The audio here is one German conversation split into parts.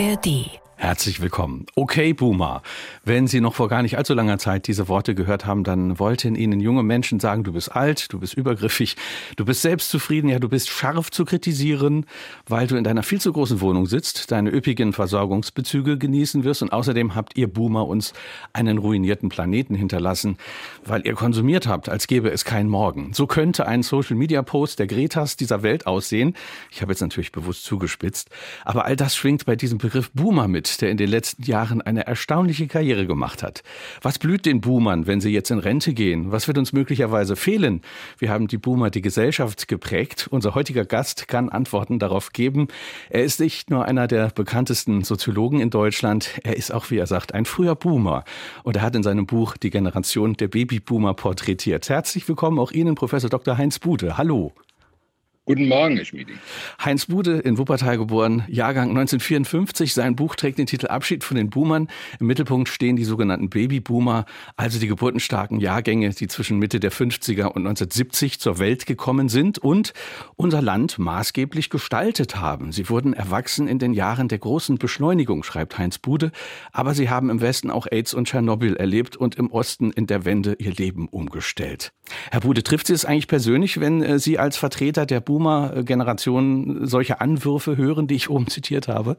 ARD. Herzlich willkommen. Okay, Boomer. Wenn Sie noch vor gar nicht allzu langer Zeit diese Worte gehört haben, dann wollten Ihnen junge Menschen sagen, du bist alt, du bist übergriffig, du bist selbstzufrieden, ja, du bist scharf zu kritisieren, weil du in deiner viel zu großen Wohnung sitzt, deine üppigen Versorgungsbezüge genießen wirst und außerdem habt ihr Boomer uns einen ruinierten Planeten hinterlassen, weil ihr konsumiert habt, als gäbe es keinen Morgen. So könnte ein Social-Media-Post der Gretas dieser Welt aussehen. Ich habe jetzt natürlich bewusst zugespitzt, aber all das schwingt bei diesem Begriff Boomer mit, der in den letzten Jahren eine erstaunliche Karriere gemacht hat. Was blüht den Boomern, wenn sie jetzt in Rente gehen? Was wird uns möglicherweise fehlen? Wir haben die Boomer die Gesellschaft geprägt. Unser heutiger Gast kann Antworten darauf geben. Er ist nicht nur einer der bekanntesten Soziologen in Deutschland, er ist auch, wie er sagt, ein früher Boomer. Und er hat in seinem Buch die Generation der Babyboomer porträtiert. Herzlich willkommen auch Ihnen, Professor Dr. Heinz Bude. Hallo. Guten Morgen, Herr Schmieding. Heinz Bude, in Wuppertal geboren, Jahrgang 1954. Sein Buch trägt den Titel Abschied von den Boomern. Im Mittelpunkt stehen die sogenannten Babyboomer, also die geburtenstarken Jahrgänge, die zwischen Mitte der 50er und 1970 zur Welt gekommen sind und unser Land maßgeblich gestaltet haben. Sie wurden erwachsen in den Jahren der großen Beschleunigung, schreibt Heinz Bude. Aber sie haben im Westen auch AIDS und Tschernobyl erlebt und im Osten in der Wende ihr Leben umgestellt. Herr Bude, trifft Sie es eigentlich persönlich, wenn Sie als Vertreter der Boomer-Generation solche Anwürfe hören, die ich oben zitiert habe?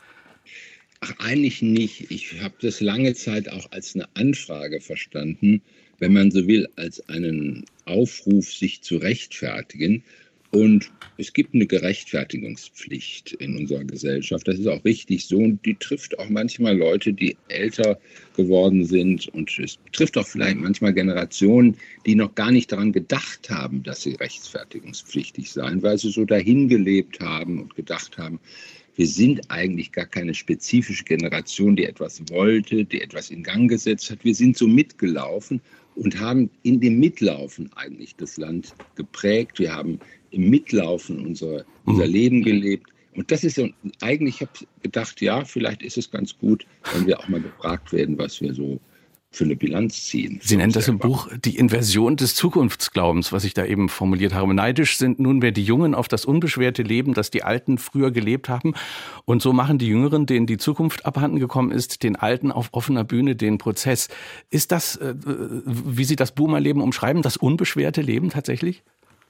Ach, eigentlich nicht. Ich habe das lange Zeit auch als eine Anfrage verstanden, wenn man so will, als einen Aufruf, sich zu rechtfertigen. Und es gibt eine Gerechtfertigungspflicht in unserer Gesellschaft. Das ist auch richtig so. Und die trifft auch manchmal Leute, die älter geworden sind. Und es trifft auch vielleicht manchmal Generationen, die noch gar nicht daran gedacht haben, dass sie rechtfertigungspflichtig seien, weil sie so dahin gelebt haben und gedacht haben, wir sind eigentlich gar keine spezifische Generation, die etwas wollte, die etwas in Gang gesetzt hat. Wir sind so mitgelaufen und haben in dem Mitlaufen eigentlich das Land geprägt. Wir haben im Mitlaufen unser Leben gelebt. Und das ist so, eigentlich habe ich gedacht, ja, vielleicht ist es ganz gut, wenn wir auch mal gefragt werden, was wir so für eine Bilanz ziehen. Sie nennen das im Buch die Inversion des Zukunftsglaubens, was ich da eben formuliert habe. Neidisch sind nunmehr die Jungen auf das unbeschwerte Leben, das die Alten früher gelebt haben. Und so machen die Jüngeren, denen die Zukunft abhanden gekommen ist, den Alten auf offener Bühne den Prozess. Ist das, wie Sie das Boomerleben umschreiben, das unbeschwerte Leben tatsächlich?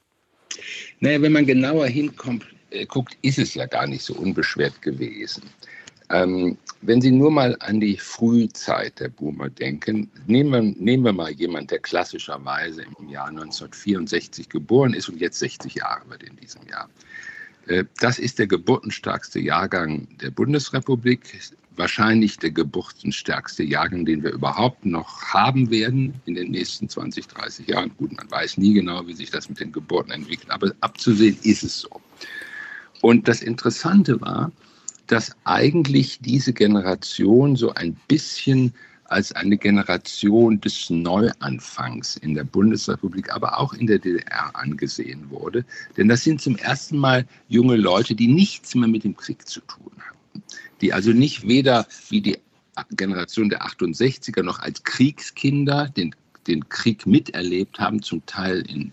Naja, wenn man genauer hinguckt, ist es ja gar nicht so unbeschwert gewesen. Wenn Sie nur mal an die Frühzeit der Boomer denken, nehmen wir mal jemanden, der klassischerweise im Jahr 1964 geboren ist und jetzt 60 Jahre wird in diesem Jahr. Das ist der geburtenstarkste Jahrgang der Bundesrepublik, wahrscheinlich der geburtenstärkste Jahrgang, den wir überhaupt noch haben werden in den nächsten 20, 30 Jahren. Gut, man weiß nie genau, wie sich das mit den Geburten entwickelt, aber abzusehen ist es so. Und das Interessante war, dass eigentlich diese Generation so ein bisschen als eine Generation des Neuanfangs in der Bundesrepublik, aber auch in der DDR angesehen wurde. Denn das sind zum ersten Mal junge Leute, die nichts mehr mit dem Krieg zu tun haben. Die also nicht weder wie die Generation der 68er noch als Kriegskinder den Krieg miterlebt haben, zum Teil in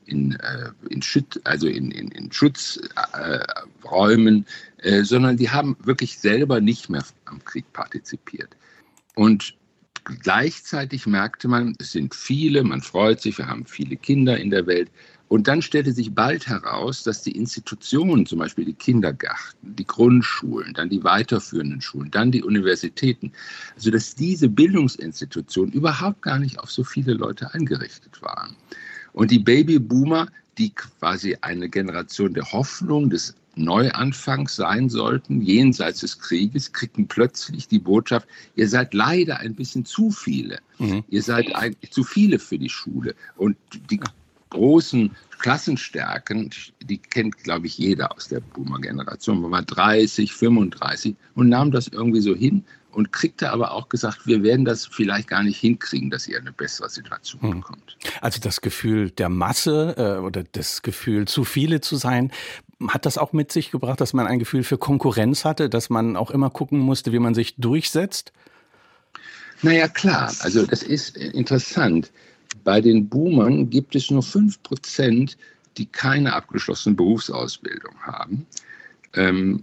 Schutzräumen, sondern die haben wirklich selber nicht mehr am Krieg partizipiert. Und gleichzeitig merkte man, es sind viele, man freut sich, wir haben viele Kinder in der Welt. Und dann stellte sich bald heraus, dass die Institutionen, zum Beispiel die Kindergärten, die Grundschulen, dann die weiterführenden Schulen, dann die Universitäten, also dass diese Bildungsinstitutionen überhaupt gar nicht auf so viele Leute eingerichtet waren. Und die Babyboomer, die quasi eine Generation der Hoffnung, des Neuanfangs sein sollten, jenseits des Krieges, kriegten plötzlich die Botschaft, ihr seid leider ein bisschen zu viele. Ihr seid eigentlich zu viele für die Schule. Und die großen Klassenstärken, die kennt, glaube ich, jeder aus der Boomer-Generation. Man war 30, 35 und nahm das irgendwie so hin und kriegte aber auch gesagt, wir werden das vielleicht gar nicht hinkriegen, dass ihr eine bessere Situation bekommt. Also das Gefühl der Masse oder das Gefühl, zu viele zu sein, hat das auch mit sich gebracht, dass man ein Gefühl für Konkurrenz hatte, dass man auch immer gucken musste, wie man sich durchsetzt? Naja, klar. Also das ist interessant. Bei den Boomern gibt es nur 5%, die keine abgeschlossene Berufsausbildung haben.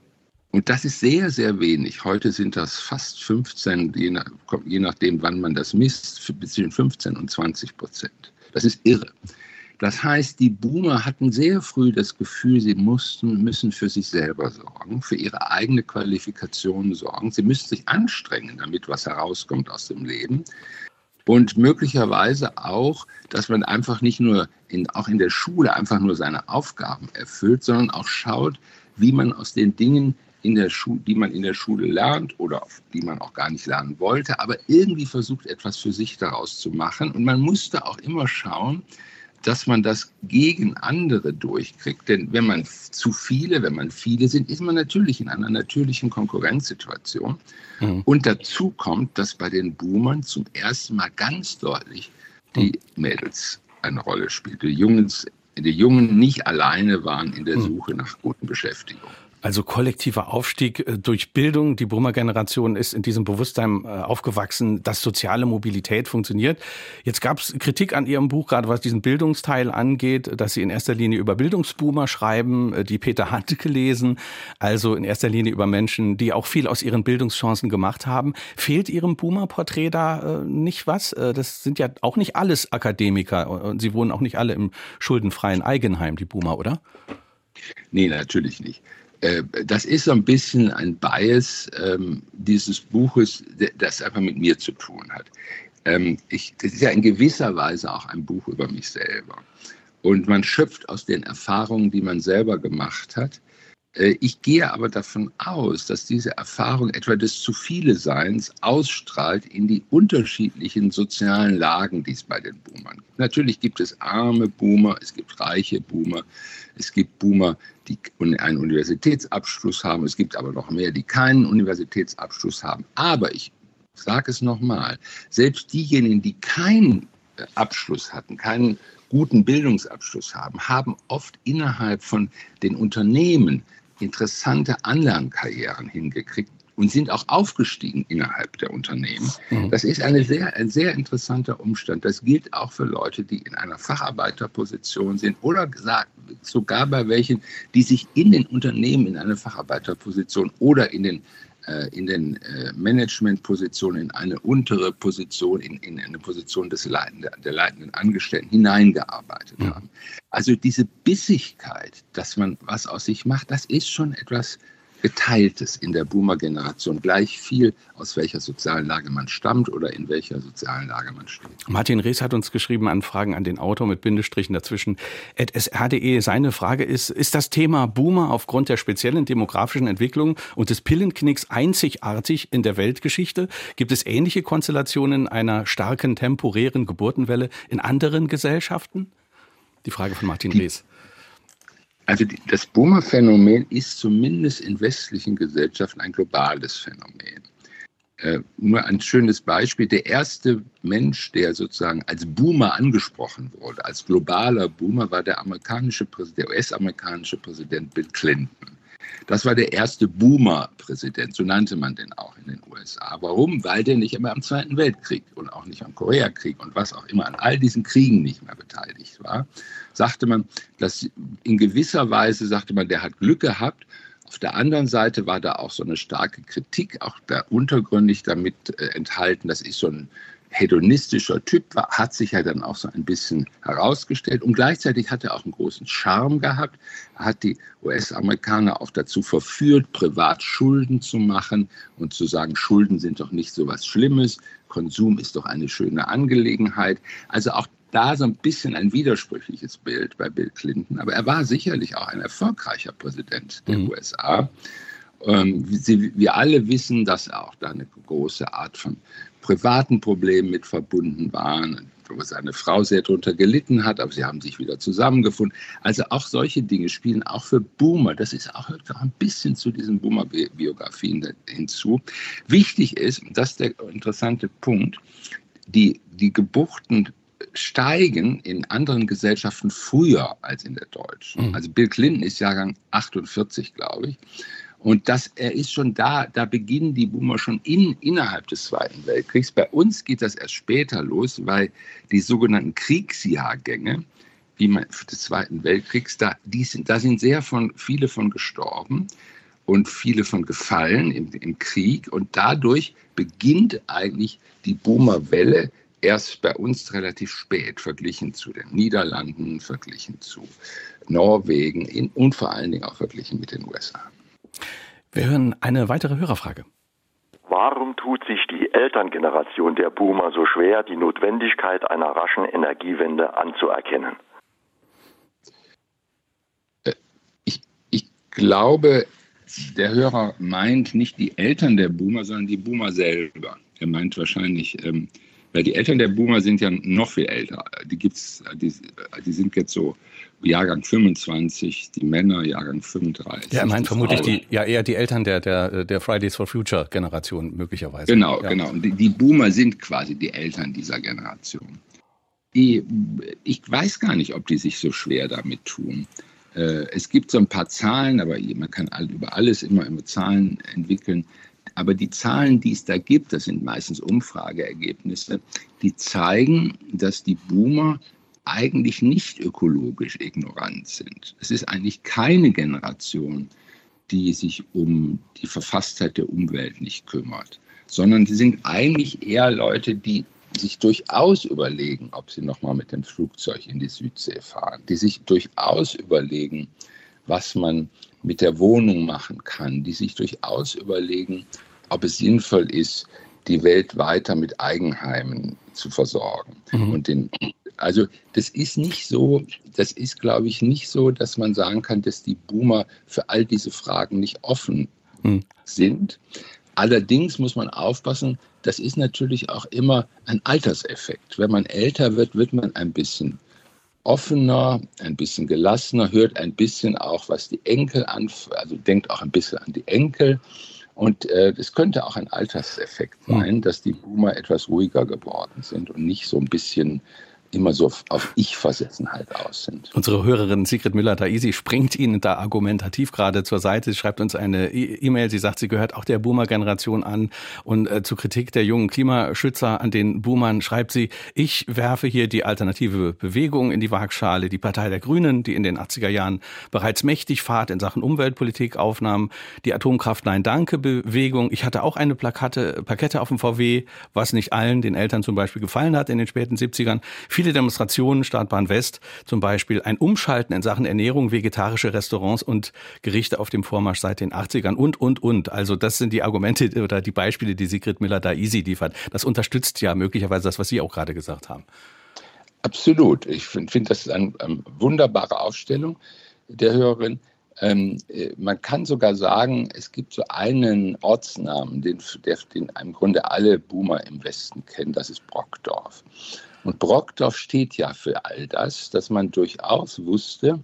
Und das ist sehr, sehr wenig. Heute sind das fast 15, je nachdem, wann man das misst, zwischen 15 und 20%. Das ist irre. Das heißt, die Boomer hatten sehr früh das Gefühl, sie müssen für sich selber sorgen, für ihre eigene Qualifikation sorgen. Sie müssen sich anstrengen, damit was herauskommt aus dem Leben. Und möglicherweise auch, dass man einfach nicht nur auch in der Schule einfach nur seine Aufgaben erfüllt, sondern auch schaut, wie man aus den Dingen, die man in der Schule lernt oder die man auch gar nicht lernen wollte, aber irgendwie versucht, etwas für sich daraus zu machen. Und man musste auch immer schauen, dass man das gegen andere durchkriegt. Denn wenn man viele sind, ist man natürlich in einer natürlichen Konkurrenzsituation. Mhm. Und dazu kommt, dass bei den Boomern zum ersten Mal ganz deutlich die Mädels eine Rolle spielten. Die Jungen nicht alleine waren in der Suche nach guten Beschäftigung. Also kollektiver Aufstieg durch Bildung. Die Boomer-Generation ist in diesem Bewusstsein aufgewachsen, dass soziale Mobilität funktioniert. Jetzt gab es Kritik an Ihrem Buch, gerade was diesen Bildungsteil angeht, dass Sie in erster Linie über Bildungsboomer schreiben, die Peter Handke lesen, also in erster Linie über Menschen, die auch viel aus ihren Bildungschancen gemacht haben. Fehlt Ihrem Boomer-Porträt da nicht was? Das sind ja auch nicht alles Akademiker und sie wohnen auch nicht alle im schuldenfreien Eigenheim, die Boomer, oder? Nee, natürlich nicht. Das ist so ein bisschen ein Bias dieses Buches, das einfach mit mir zu tun hat. Das ist ja in gewisser Weise auch ein Buch über mich selber. Und man schöpft aus den Erfahrungen, die man selber gemacht hat. Ich gehe aber davon aus, dass diese Erfahrung etwa des Zu-viele-Seins ausstrahlt in die unterschiedlichen sozialen Lagen, die es bei den Boomern gibt. Natürlich gibt es arme Boomer, es gibt reiche Boomer, es gibt Boomer, die einen Universitätsabschluss haben, es gibt aber noch mehr, die keinen Universitätsabschluss haben. Aber ich sage es nochmal, selbst diejenigen, die keinen Abschluss hatten, keinen guten Bildungsabschluss haben oft innerhalb von den Unternehmen interessante Anlernkarrieren hingekriegt und sind auch aufgestiegen innerhalb der Unternehmen. Das ist ein sehr interessanter Umstand. Das gilt auch für Leute, die in einer Facharbeiterposition sind oder sogar bei welchen, die sich in den Unternehmen in eine Facharbeiterposition oder in den Managementpositionen, in eine untere Position, in eine Position der leitenden Angestellten hineingearbeitet haben. Also diese Bissigkeit, dass man was aus sich macht, das ist schon etwas Geteiltes in der Boomer-Generation. Gleich viel, aus welcher sozialen Lage man stammt oder in welcher sozialen Lage man steht. Martin Rees hat uns geschrieben, Anfragen an den Autor mit Bindestrichen dazwischen, @sr.de. Seine Frage ist das Thema Boomer aufgrund der speziellen demografischen Entwicklung und des Pillenknicks einzigartig in der Weltgeschichte? Gibt es ähnliche Konstellationen einer starken temporären Geburtenwelle in anderen Gesellschaften? Die Frage von Martin Rees. Also das Boomer-Phänomen ist zumindest in westlichen Gesellschaften ein globales Phänomen. Nur ein schönes Beispiel. Der erste Mensch, der sozusagen als Boomer angesprochen wurde, als globaler Boomer, war der US-amerikanische Präsident Bill Clinton. Das war der erste Boomer-Präsident, so nannte man den auch in den USA. Warum? Weil der nicht immer am Zweiten Weltkrieg und auch nicht am Koreakrieg und was auch immer an all diesen Kriegen nicht mehr beteiligt war. Sagte man, dass in gewisser Weise, der hat Glück gehabt. Auf der anderen Seite war da auch so eine starke Kritik, auch da untergründig damit enthalten. Das ist so ein hedonistischer Typ, hat sich ja dann auch so ein bisschen herausgestellt. Und gleichzeitig hat er auch einen großen Charme gehabt. Er hat die US-Amerikaner auch dazu verführt, privat Schulden zu machen und zu sagen, Schulden sind doch nicht so was Schlimmes, Konsum ist doch eine schöne Angelegenheit. Also auch da so ein bisschen ein widersprüchliches Bild bei Bill Clinton. Aber er war sicherlich auch ein erfolgreicher Präsident der USA. Wir alle wissen, dass auch da eine große Art von privaten Problemen mit verbunden waren, wo seine Frau sehr darunter gelitten hat, aber sie haben sich wieder zusammengefunden. Also auch solche Dinge spielen auch für Boomer. Das ist auch ein bisschen zu diesen Boomer-Biografien hinzu. Wichtig ist, das ist der interessante Punkt, die Geburten steigen in anderen Gesellschaften früher als in der deutschen. Also Bill Clinton ist Jahrgang 48, glaube ich. Und er ist schon da beginnen die Boomer schon innerhalb des Zweiten Weltkriegs. Bei uns geht das erst später los, weil die sogenannten Kriegsjahrgänge, wie man des Zweiten Weltkriegs, da sind sehr viele von gestorben. und viele von gefallen im Krieg. Und dadurch beginnt eigentlich die Boomer-Welle erst bei uns relativ spät, verglichen zu den Niederlanden, verglichen zu Norwegen und vor allen Dingen auch verglichen mit den USA. Wir hören eine weitere Hörerfrage. Warum tut sich die Elterngeneration der Boomer so schwer, die Notwendigkeit einer raschen Energiewende anzuerkennen? Ich glaube, der Hörer meint nicht die Eltern der Boomer, sondern die Boomer selber. Er meint wahrscheinlich, weil die Eltern der Boomer sind ja noch viel älter. Die sind jetzt so Jahrgang 25, die Männer Jahrgang 35. Ja, er meint vermutlich eher die Eltern der Fridays for Future Generation möglicherweise. Genau. Und die Boomer sind quasi die Eltern dieser Generation. Ich weiß gar nicht, ob die sich so schwer damit tun. Es gibt so ein paar Zahlen, aber man kann über alles immer Zahlen entwickeln. Aber die Zahlen, die es da gibt, das sind meistens Umfrageergebnisse, die zeigen, dass die Boomer eigentlich nicht ökologisch ignorant sind. Es ist eigentlich keine Generation, die sich um die Verfasstheit der Umwelt nicht kümmert, sondern die sind eigentlich eher Leute, die sich durchaus überlegen, ob sie nochmal mit dem Flugzeug in die Südsee fahren, die sich durchaus überlegen, was man mit der Wohnung machen kann, die sich durchaus überlegen, ob es sinnvoll ist, die Welt weiter mit Eigenheimen zu versorgen. Also das ist, glaube ich, nicht so, dass man sagen kann, dass die Boomer für all diese Fragen nicht offen sind. Allerdings muss man aufpassen, das ist natürlich auch immer ein Alterseffekt. Wenn man älter wird, wird man ein bisschen offener, ein bisschen gelassener, hört ein bisschen auch, was die Enkel also denkt auch ein bisschen an die Enkel. Und es könnte auch ein Alterseffekt sein, dass die Boomer etwas ruhiger geworden sind und nicht so ein bisschen immer so auf Ich-Versessenheit aus sind. Unsere Hörerin Sigrid Müller-Daisi springt Ihnen da argumentativ gerade zur Seite. Sie schreibt uns eine E-Mail. Sie sagt, sie gehört auch der Boomer-Generation an. Und zur Kritik der jungen Klimaschützer an den Boomern schreibt sie, ich werfe hier die alternative Bewegung in die Waagschale, die Partei der Grünen, die in den 80er Jahren bereits mächtig Fahrt in Sachen Umweltpolitik aufnahm, die Atomkraft-Nein-Danke-Bewegung. Ich hatte auch eine Plakette auf dem VW, was nicht allen, den Eltern zum Beispiel, gefallen hat in den späten 70ern. Viele Demonstrationen, Startbahn West, zum Beispiel ein Umschalten in Sachen Ernährung, vegetarische Restaurants und Gerichte auf dem Vormarsch seit den 80ern und. Also das sind die Argumente oder die Beispiele, die Sigrid Müller-Daisi liefert. Das unterstützt ja möglicherweise das, was Sie auch gerade gesagt haben. Absolut. Ich finde, das ist eine wunderbare Aufstellung der Hörerin. Man kann sogar sagen, es gibt so einen Ortsnamen, den im Grunde alle Boomer im Westen kennen, das ist Brockdorf. Und Brockdorf steht ja für all das, dass man durchaus wusste,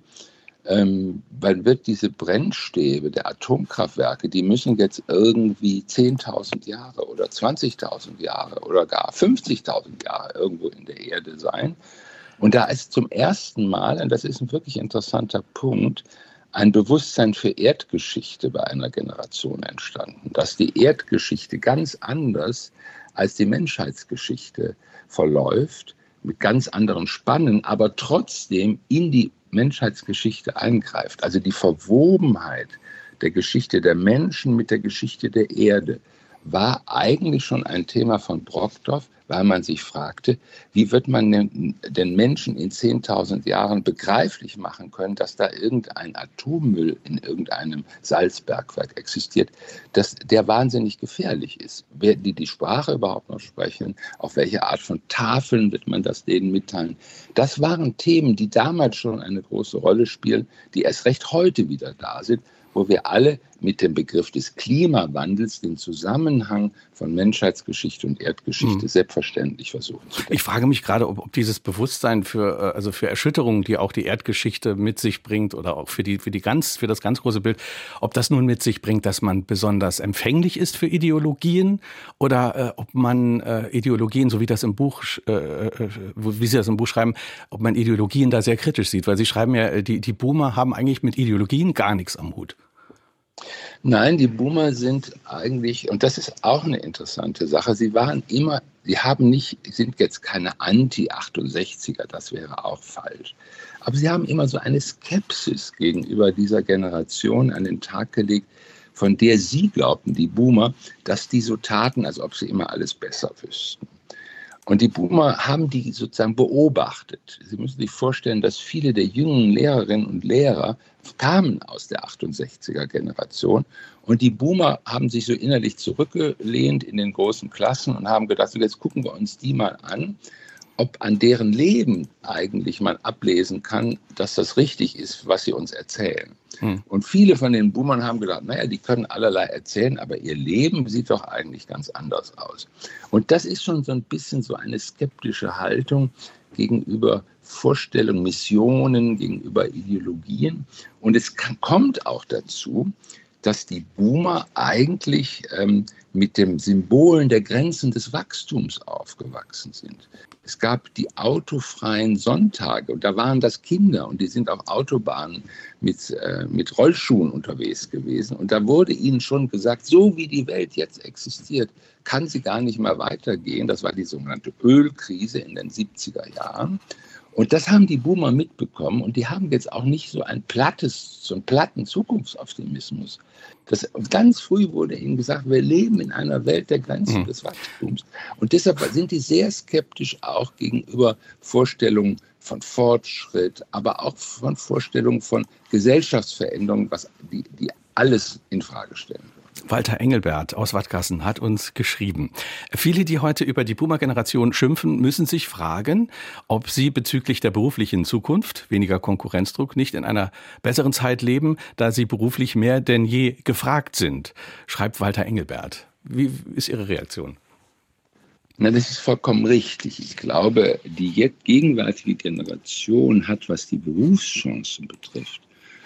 weil wird diese Brennstäbe der Atomkraftwerke, die müssen jetzt irgendwie 10.000 Jahre oder 20.000 Jahre oder gar 50.000 Jahre irgendwo in der Erde sein. Und da ist zum ersten Mal, und das ist ein wirklich interessanter Punkt, ein Bewusstsein für Erdgeschichte bei einer Generation entstanden, dass die Erdgeschichte ganz anders als die Menschheitsgeschichte verläuft, mit ganz anderen Spannen, aber trotzdem in die Menschheitsgeschichte eingreift. Also die Verwobenheit der Geschichte der Menschen mit der Geschichte der Erde war eigentlich schon ein Thema von Brockdorf, weil man sich fragte, wie wird man den Menschen in 10.000 Jahren begreiflich machen können, dass da irgendein Atommüll in irgendeinem Salzbergwerk existiert, der wahnsinnig gefährlich ist. Werden die Sprache überhaupt noch sprechen? Auf welche Art von Tafeln wird man das denen mitteilen? Das waren Themen, die damals schon eine große Rolle spielen, die erst recht heute wieder da sind, wo wir alle mit dem Begriff des Klimawandels den Zusammenhang von Menschheitsgeschichte und Erdgeschichte selbstverständlich versuchen zu denken. Ich frage mich gerade, ob dieses Bewusstsein für Erschütterungen, die auch die Erdgeschichte mit sich bringt oder auch für das ganz große Bild, ob das nun mit sich bringt, dass man besonders empfänglich ist für Ideologien oder ob man Ideologien, so wie das im Buch, wie Sie das im Buch schreiben, ob man Ideologien da sehr kritisch sieht, weil Sie schreiben ja, die Boomer haben eigentlich mit Ideologien gar nichts am Hut. Nein, die Boomer sind eigentlich, und das ist auch eine interessante Sache, sind jetzt keine Anti-68er, das wäre auch falsch. Aber sie haben immer so eine Skepsis gegenüber dieser Generation an den Tag gelegt, von der sie glaubten, die Boomer, dass die so taten, als ob sie immer alles besser wüssten. Und die Boomer haben die sozusagen beobachtet. Sie müssen sich vorstellen, dass viele der jungen Lehrerinnen und Lehrer kamen aus der 68er-Generation. Und die Boomer haben sich so innerlich zurückgelehnt in den großen Klassen und haben gedacht, so jetzt gucken wir uns die mal an, ob an deren Leben eigentlich man ablesen kann, dass das richtig ist, was sie uns erzählen. Und viele von den Boomern haben gedacht, naja, die können allerlei erzählen, aber ihr Leben sieht doch eigentlich ganz anders aus. Und das ist schon so ein bisschen so eine skeptische Haltung gegenüber Vorstellungen, Missionen, gegenüber Ideologien. Und es kommt auch dazu, dass die Boomer eigentlich mit den Symbolen der Grenzen des Wachstums aufgewachsen sind. Es gab die autofreien Sonntage und da waren das Kinder und die sind auf Autobahnen mit Rollschuhen unterwegs gewesen. Und da wurde ihnen schon gesagt, so wie die Welt jetzt existiert, kann sie gar nicht mehr weitergehen. Das war die sogenannte Ölkrise in den 70er Jahren. Und das haben die Boomer mitbekommen und die haben jetzt auch nicht so einen platten Zukunftsoptimismus. Ganz früh wurde ihnen gesagt, wir leben in einer Welt der Grenzen des Wachstums. Und deshalb sind die sehr skeptisch auch gegenüber Vorstellungen von Fortschritt, aber auch von Vorstellungen von Gesellschaftsveränderungen, die alles in Frage stellen. Walter Engelbert aus Wattgassen hat uns geschrieben. Viele, die heute über die Boomer-Generation schimpfen, müssen sich fragen, ob sie bezüglich der beruflichen Zukunft, weniger Konkurrenzdruck, nicht in einer besseren Zeit leben, da sie beruflich mehr denn je gefragt sind, schreibt Walter Engelbert. Wie ist Ihre Reaktion? Na, das ist vollkommen richtig. Ich glaube, die jetzt gegenwärtige Generation hat, was die Berufschancen betrifft,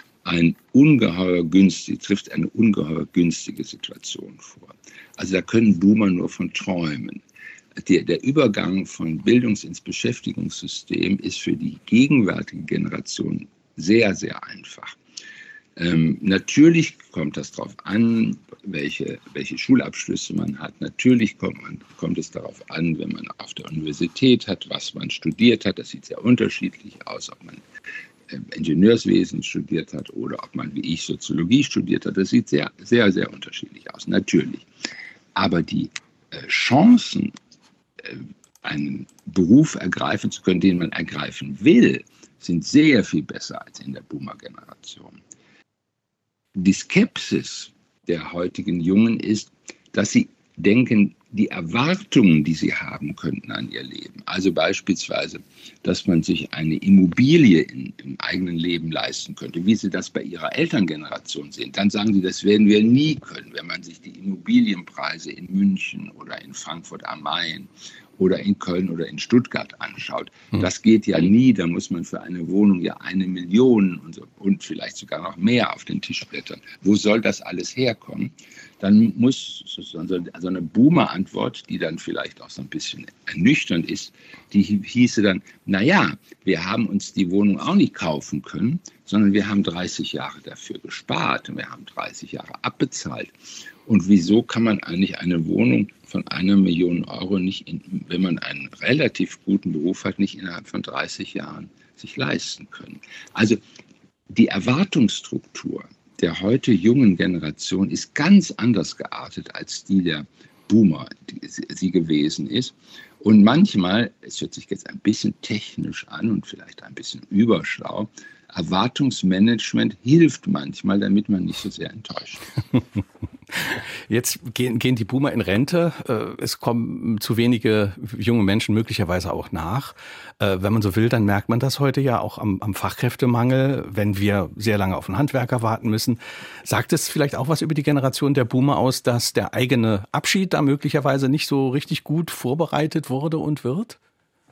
trifft eine ungeheuer günstige Situation vor. Also da können Boomer nur von träumen. Der Übergang von Bildungs- ins Beschäftigungssystem ist für die gegenwärtige Generation sehr, sehr einfach. Natürlich kommt das darauf an, welche Schulabschlüsse man hat. Natürlich kommt es darauf an, wenn man auf der Universität hat, was man studiert hat. Das sieht sehr unterschiedlich aus, ob man Ingenieurswesen studiert hat oder ob man, wie ich, Soziologie studiert hat. Das sieht sehr, sehr, sehr unterschiedlich aus, natürlich. Aber die Chancen, einen Beruf ergreifen zu können, den man ergreifen will, sind sehr viel besser als in der Boomer-Generation. Die Skepsis der heutigen Jungen ist, dass sie denken, die Erwartungen, die sie haben könnten an ihr Leben, also beispielsweise, dass man sich eine Immobilie im eigenen Leben leisten könnte, wie sie das bei ihrer Elterngeneration sehen, dann sagen sie, das werden wir nie können, wenn man sich die Immobilienpreise in München oder in Frankfurt am Main oder in Köln oder in Stuttgart anschaut. Das geht ja nie, da muss man für eine Wohnung ja 1 Million und vielleicht sogar noch mehr auf den Tisch blättern. Wo soll das alles herkommen? Dann muss so eine Boomer-Antwort, die dann vielleicht auch so ein bisschen ernüchternd ist, die hieße dann, naja, wir haben uns die Wohnung auch nicht kaufen können, sondern wir haben 30 Jahre dafür gespart und wir haben 30 Jahre abbezahlt. Und wieso kann man eigentlich eine Wohnung von 1 Million Euro nicht, wenn man einen relativ guten Beruf hat, nicht innerhalb von 30 Jahren sich leisten können? Also die Erwartungsstruktur der heute jungen Generation ist ganz anders geartet als die der Boomer, die sie gewesen ist. Und manchmal, es hört sich jetzt ein bisschen technisch an und vielleicht ein bisschen überschlau, Erwartungsmanagement hilft manchmal, damit man nicht so sehr enttäuscht ist. Jetzt gehen die Boomer in Rente. Es kommen zu wenige junge Menschen möglicherweise auch nach. Wenn man so will, dann merkt man das heute ja auch am Fachkräftemangel, wenn wir sehr lange auf einen Handwerker warten müssen. Sagt es vielleicht auch was über die Generation der Boomer aus, dass der eigene Abschied da möglicherweise nicht so richtig gut vorbereitet wurde und wird?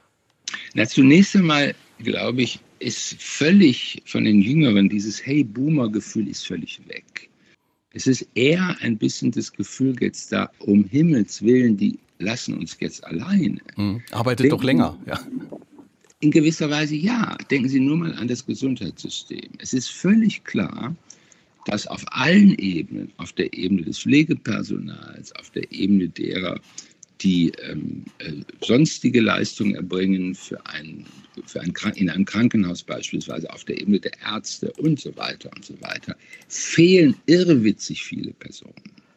Na, zunächst einmal, glaube ich, ist völlig von den Jüngeren dieses Hey-Boomer-Gefühl ist völlig weg. Es ist eher ein bisschen das Gefühl jetzt da, um Himmels Willen, die lassen uns jetzt alleine. Arbeitet doch länger, ja. In gewisser Weise ja. Denken Sie nur mal an das Gesundheitssystem. Es ist völlig klar, dass auf allen Ebenen, auf der Ebene des Pflegepersonals, auf der Ebene derer, die sonstige Leistungen erbringen in einem Krankenhaus beispielsweise auf der Ebene der Ärzte und so weiter, fehlen irrwitzig viele Personen.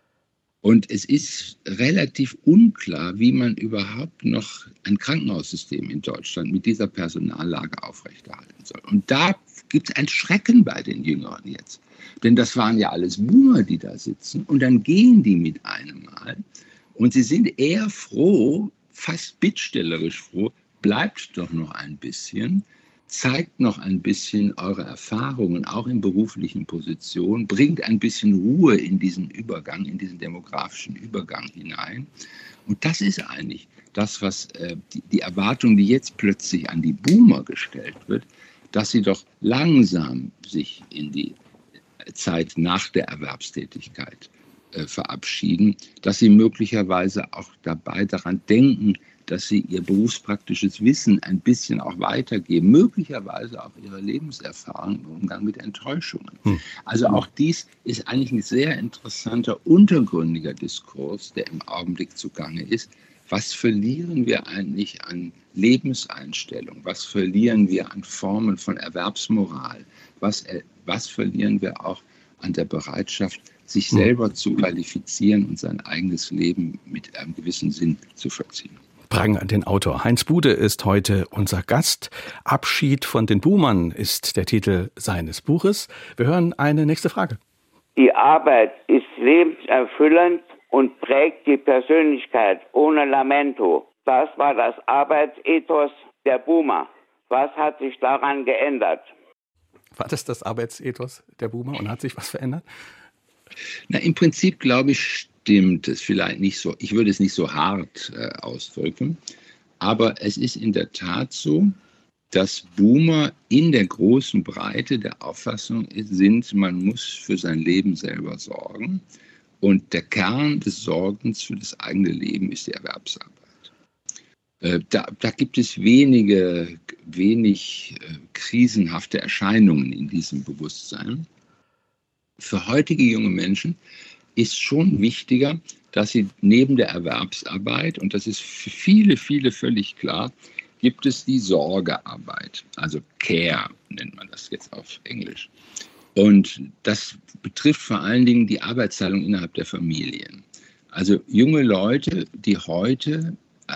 Und es ist relativ unklar, wie man überhaupt noch ein Krankenhaussystem in Deutschland mit dieser Personallage aufrechterhalten soll. Und da gibt es ein Schrecken bei den Jüngeren jetzt. Denn das waren ja alles Boomer, die da sitzen. Und dann gehen die mit einem Mal. Und sie sind eher froh, fast bittstellerisch froh, bleibt doch noch ein bisschen, zeigt noch ein bisschen eure Erfahrungen, auch in beruflichen Positionen, bringt ein bisschen Ruhe in diesen Übergang, in diesen demografischen Übergang hinein. Und das ist eigentlich das, was die Erwartung, die jetzt plötzlich an die Boomer gestellt wird, dass sie doch langsam sich in die Zeit nach der Erwerbstätigkeit verabschieden, dass sie möglicherweise auch dabei daran denken, dass sie ihr berufspraktisches Wissen ein bisschen auch weitergeben, möglicherweise auch ihre Lebenserfahrung im Umgang mit Enttäuschungen. Also auch dies ist eigentlich ein sehr interessanter, untergründiger Diskurs, der im Augenblick zugange ist. Was verlieren wir eigentlich an Lebenseinstellung? Was verlieren wir an Formen von Erwerbsmoral? Was verlieren wir auch an der Bereitschaft, sich selber zu qualifizieren und sein eigenes Leben mit einem gewissen Sinn zu vollziehen? Prang an den Autor. Heinz Bude ist heute unser Gast. Abschied von den Boomern ist der Titel seines Buches. Wir hören eine nächste Frage. Die Arbeit ist lebenserfüllend und prägt die Persönlichkeit ohne Lamento. Das war das Arbeitsethos der Boomer. Was hat sich daran geändert? War das Arbeitsethos der Boomer und hat sich was verändert? Na, im Prinzip, glaube ich, stimmt es vielleicht nicht so. Ich würde es nicht so hart ausdrücken. Aber es ist in der Tat so, dass Boomer in der großen Breite der Auffassung sind, man muss für sein Leben selber sorgen. Und der Kern des Sorgens für das eigene Leben ist die Erwerbsarbeit. Da gibt es wenig krisenhafte Erscheinungen in diesem Bewusstsein. Für heutige junge Menschen ist schon wichtiger, dass sie neben der Erwerbsarbeit, und das ist für viele, viele völlig klar, gibt es die Sorgearbeit, also Care nennt man das jetzt auf Englisch. Und das betrifft vor allen Dingen die Arbeitsteilung innerhalb der Familien. Also junge Leute, die heute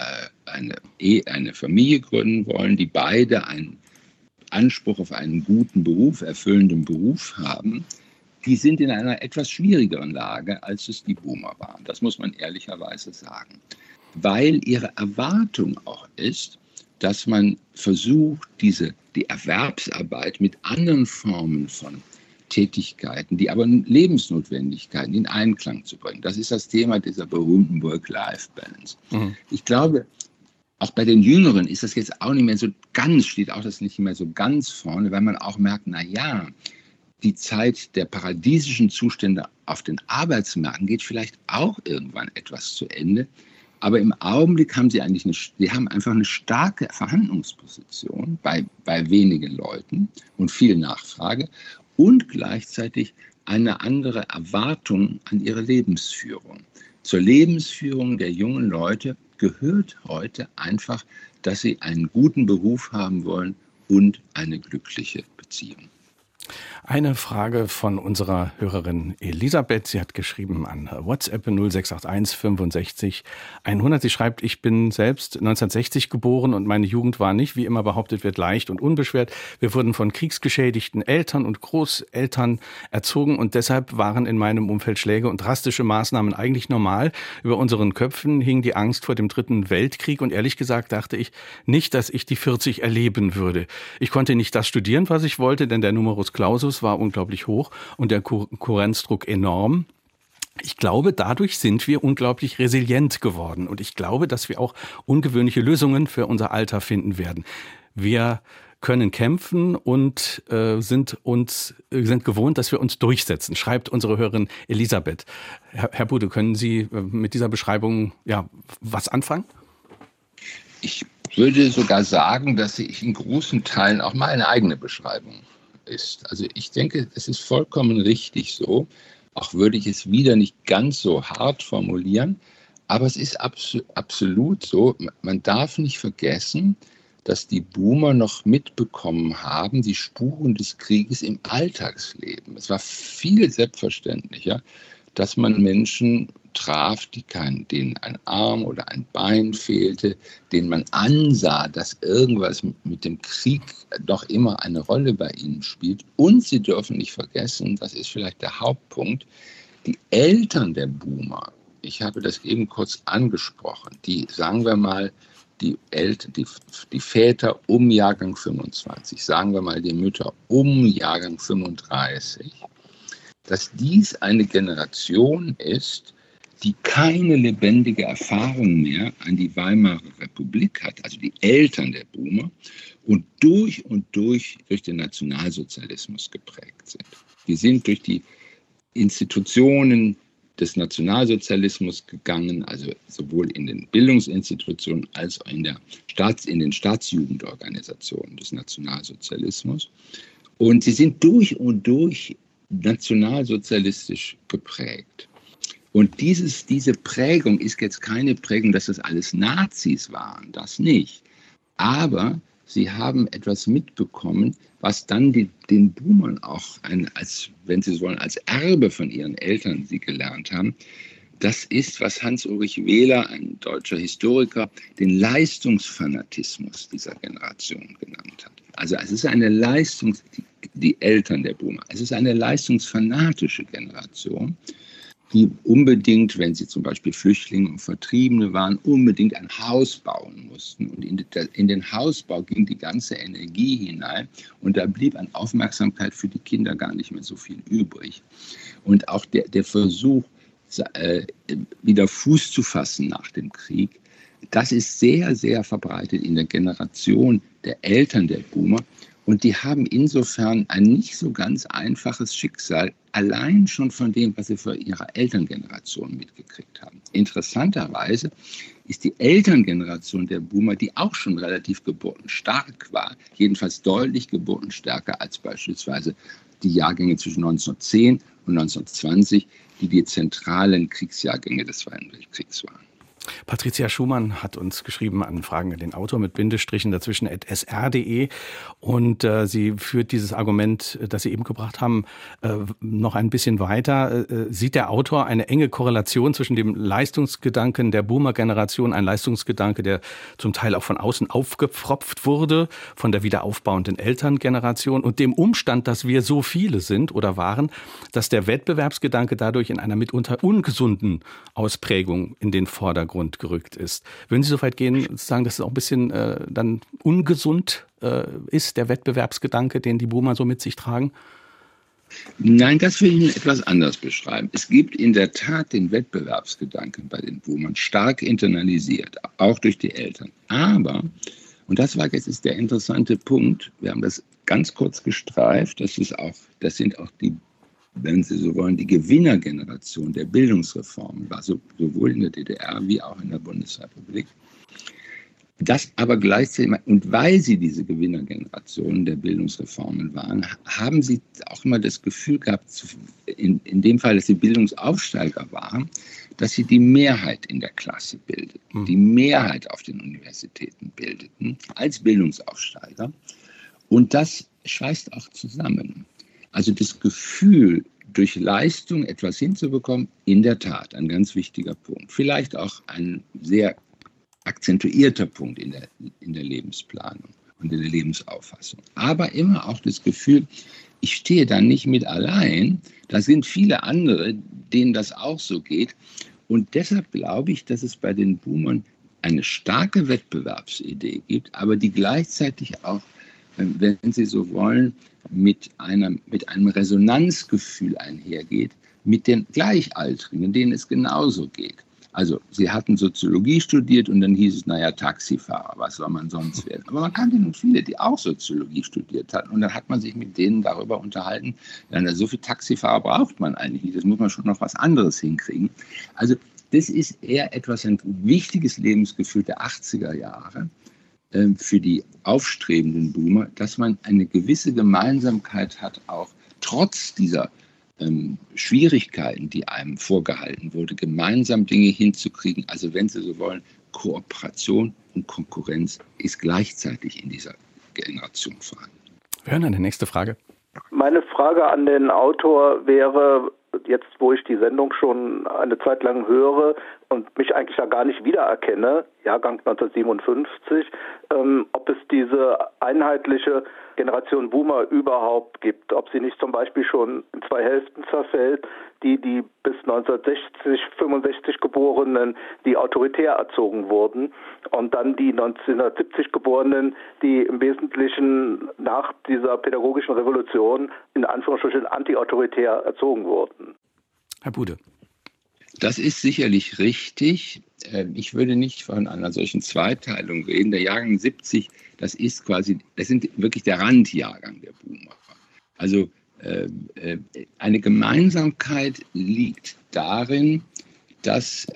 eine Familie gründen wollen, die beide einen Anspruch auf einen guten Beruf, erfüllenden Beruf haben, die sind in einer etwas schwierigeren Lage, als es die Boomer waren. Das muss man ehrlicherweise sagen. Weil ihre Erwartung auch ist, dass man versucht, die Erwerbsarbeit mit anderen Formen von Tätigkeiten, die aber Lebensnotwendigkeiten in Einklang zu bringen. Das ist das Thema dieser berühmten Work-Life-Balance. Ich glaube, auch bei den Jüngeren ist das jetzt auch nicht mehr so ganz, steht auch das nicht mehr so ganz vorne, weil man auch merkt, die Zeit der paradiesischen Zustände auf den Arbeitsmärkten geht vielleicht auch irgendwann etwas zu Ende. Aber im Augenblick haben sie haben einfach eine starke Verhandlungsposition bei wenigen Leuten und viel Nachfrage und gleichzeitig eine andere Erwartung an ihre Lebensführung. Zur Lebensführung der jungen Leute gehört heute einfach, dass sie einen guten Beruf haben wollen und eine glückliche Beziehung. Eine Frage von unserer Hörerin Elisabeth. Sie hat geschrieben an WhatsApp 0681 65 100. Sie schreibt, ich bin selbst 1960 geboren und meine Jugend war nicht, wie immer behauptet wird, leicht und unbeschwert. Wir wurden von kriegsgeschädigten Eltern und Großeltern erzogen und deshalb waren in meinem Umfeld Schläge und drastische Maßnahmen eigentlich normal. Über unseren Köpfen hing die Angst vor dem Dritten Weltkrieg und ehrlich gesagt dachte ich nicht, dass ich die 40 erleben würde. Ich konnte nicht das studieren, was ich wollte, denn der Numerus Clausus war unglaublich hoch und der Konkurrenzdruck enorm. Ich glaube, dadurch sind wir unglaublich resilient geworden und ich glaube, dass wir auch ungewöhnliche Lösungen für unser Alter finden werden. Wir können kämpfen und sind gewohnt, dass wir uns durchsetzen, schreibt unsere Hörerin Elisabeth. Herr Bude, können Sie mit dieser Beschreibung was anfangen? Ich würde sogar sagen, dass ich in großen Teilen auch meine eigene Beschreibung ist. Also ich denke, es ist vollkommen richtig so, auch würde ich es wieder nicht ganz so hart formulieren, Aber es ist absolut so, man darf nicht vergessen, dass die Boomer noch mitbekommen haben, die Spuren des Krieges im Alltagsleben. Es war viel selbstverständlicher, dass man Menschen traf, denen ein Arm oder ein Bein fehlte, denen man ansah, dass irgendwas mit dem Krieg doch immer eine Rolle bei ihnen spielt. Und Sie dürfen nicht vergessen, das ist vielleicht der Hauptpunkt, die Eltern der Boomer, ich habe das eben kurz angesprochen, die, sagen wir mal, die Väter um Jahrgang 25, sagen wir mal die Mütter um Jahrgang 35, dass dies eine Generation ist, die keine lebendige Erfahrung mehr an die Weimarer Republik hat, also die Eltern der Boomer, und durch den Nationalsozialismus geprägt sind. Die sind durch die Institutionen des Nationalsozialismus gegangen, also sowohl in den Bildungsinstitutionen als auch in den Staatsjugendorganisationen des Nationalsozialismus. Und sie sind durch und durch nationalsozialistisch geprägt. Und diese Prägung ist jetzt keine Prägung, dass das alles Nazis waren, das nicht. Aber sie haben etwas mitbekommen, was dann den Boomern auch, wenn sie so wollen, als Erbe von ihren Eltern sie gelernt haben. Das ist, was Hans-Ulrich Wehler, ein deutscher Historiker, den Leistungsfanatismus dieser Generation genannt hat. Also es ist eine die Eltern der Boomer, es ist eine leistungsfanatische Generation, die unbedingt, wenn sie zum Beispiel Flüchtlinge und Vertriebene waren, unbedingt ein Haus bauen mussten. Und in den Hausbau ging die ganze Energie hinein und da blieb an Aufmerksamkeit für die Kinder gar nicht mehr so viel übrig. Und auch der Versuch, wieder Fuß zu fassen nach dem Krieg, das ist sehr, sehr verbreitet in der Generation der Eltern der Boomer. Und die haben insofern ein nicht so ganz einfaches Schicksal, allein schon von dem, was sie für ihre Elterngeneration mitgekriegt haben. Interessanterweise ist die Elterngeneration der Boomer, die auch schon relativ geburtenstark war, jedenfalls deutlich geburtenstärker als beispielsweise die Jahrgänge zwischen 1910 und 1920, die zentralen Kriegsjahrgänge des Zweiten Weltkriegs waren. Patricia Schumann hat uns geschrieben an Fragen an den Autor mit Bindestrichen dazwischen @sr.de und sie führt dieses Argument, das Sie eben gebracht haben, noch ein bisschen weiter. Sieht der Autor eine enge Korrelation zwischen dem Leistungsgedanken der Boomer-Generation, ein Leistungsgedanke, der zum Teil auch von außen aufgepfropft wurde, von der wiederaufbauenden Elterngeneration und dem Umstand, dass wir so viele sind oder waren, dass der Wettbewerbsgedanke dadurch in einer mitunter ungesunden Ausprägung in den Vordergrund gerückt ist. Würden Sie so weit gehen, sagen, dass es auch ein bisschen dann ungesund ist, der Wettbewerbsgedanke, den die Boomer so mit sich tragen? Nein, das will ich etwas anders beschreiben. Es gibt in der Tat den Wettbewerbsgedanken bei den Boomern stark internalisiert, auch durch die Eltern. Aber, und das ist der interessante Punkt, wir haben das ganz kurz gestreift, das sind auch die, wenn Sie so wollen, die Gewinnergeneration der Bildungsreformen war, sowohl in der DDR wie auch in der Bundesrepublik. Das aber gleichzeitig, und weil sie diese Gewinnergeneration der Bildungsreformen waren, haben sie auch immer das Gefühl gehabt, in dem Fall, dass sie Bildungsaufsteiger waren, dass sie die Mehrheit in der Klasse bildeten, die Mehrheit auf den Universitäten bildeten, als Bildungsaufsteiger. Und das schweißt auch zusammen. Also das Gefühl, durch Leistung etwas hinzubekommen, in der Tat ein ganz wichtiger Punkt. Vielleicht auch ein sehr akzentuierter Punkt in der Lebensplanung und in der Lebensauffassung. Aber immer auch das Gefühl, ich stehe da nicht mit allein. Da sind viele andere, denen das auch so geht. Und deshalb glaube ich, dass es bei den Boomern eine starke Wettbewerbsidee gibt, aber die gleichzeitig auch, wenn Sie so wollen, mit einem Resonanzgefühl einhergeht, mit den Gleichaltrigen, denen es genauso geht. Also sie hatten Soziologie studiert und dann hieß es, naja, Taxifahrer, was soll man sonst werden? Aber man kannte nun viele, die auch Soziologie studiert hatten und dann hat man sich mit denen darüber unterhalten, ja, so viele Taxifahrer braucht man eigentlich nicht, das muss man schon noch was anderes hinkriegen. Also das ist eher ein wichtiges Lebensgefühl der 80er Jahre, für die aufstrebenden Boomer, dass man eine gewisse Gemeinsamkeit hat, auch trotz dieser Schwierigkeiten, die einem vorgehalten wurde, gemeinsam Dinge hinzukriegen. Also wenn Sie so wollen, Kooperation und Konkurrenz ist gleichzeitig in dieser Generation vorhanden. Wir hören eine nächste Frage. Meine Frage an den Autor wäre, jetzt wo ich die Sendung schon eine Zeit lang höre und mich eigentlich ja gar nicht wiedererkenne, Jahrgang 1957, ob es diese einheitliche Generation Boomer überhaupt gibt, ob sie nicht zum Beispiel schon in zwei Hälften zerfällt, die bis 1960, 65 Geborenen, die autoritär erzogen wurden, und dann die 1970 Geborenen, die im Wesentlichen nach dieser pädagogischen Revolution in Anführungsstrichen anti-autoritär erzogen wurden. Herr Bude. Das ist sicherlich richtig. Ich würde nicht von einer solchen Zweiteilung reden. Der Jahrgang 70, das sind wirklich der Randjahrgang der Boomer. Also eine Gemeinsamkeit liegt darin, dass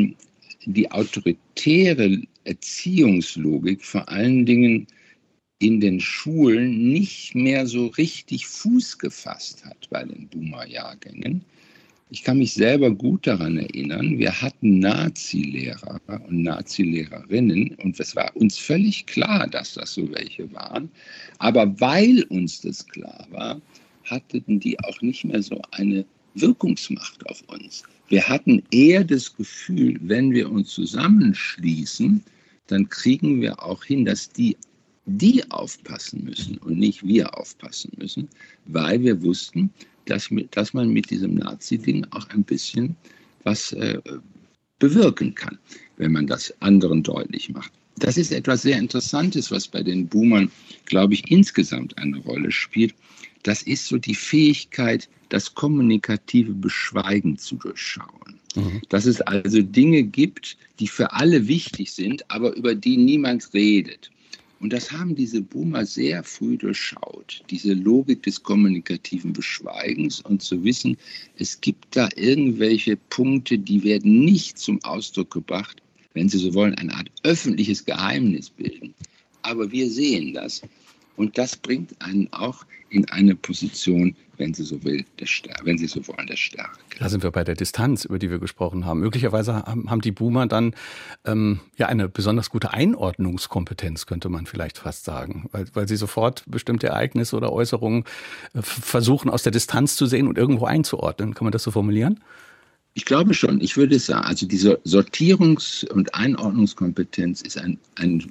die autoritäre Erziehungslogik vor allen Dingen in den Schulen nicht mehr so richtig Fuß gefasst hat bei den Boomer-Jahrgängen. Ich kann mich selber gut daran erinnern, wir hatten Nazi-Lehrer und Nazi-Lehrerinnen und es war uns völlig klar, dass das so welche waren. Aber weil uns das klar war, hatten die auch nicht mehr so eine Wirkungsmacht auf uns. Wir hatten eher das Gefühl, wenn wir uns zusammenschließen, dann kriegen wir auch hin, dass die aufpassen müssen und nicht wir aufpassen müssen, weil wir wussten, dass man mit diesem Nazi-Ding auch ein bisschen was bewirken kann, wenn man das anderen deutlich macht. Das ist etwas sehr Interessantes, was bei den Boomern, glaube ich, insgesamt eine Rolle spielt. Das ist so die Fähigkeit, das kommunikative Beschweigen zu durchschauen. Dass es also Dinge gibt, die für alle wichtig sind, aber über die niemand redet. Und das haben diese Boomer sehr früh durchschaut, diese Logik des kommunikativen Beschweigens und zu wissen, es gibt da irgendwelche Punkte, die werden nicht zum Ausdruck gebracht, wenn Sie so wollen, eine Art öffentliches Geheimnis bilden. Aber wir sehen das und das bringt einen auch in eine Position, wenn Sie so wollen, der Stärke. Da sind wir bei der Distanz, über die wir gesprochen haben. Möglicherweise haben die Boomer dann eine besonders gute Einordnungskompetenz, könnte man vielleicht fast sagen, weil sie sofort bestimmte Ereignisse oder Äußerungen versuchen aus der Distanz zu sehen und irgendwo einzuordnen. Kann man das so formulieren? Ich glaube schon. Ich würde sagen, also diese Sortierungs- und Einordnungskompetenz ist ein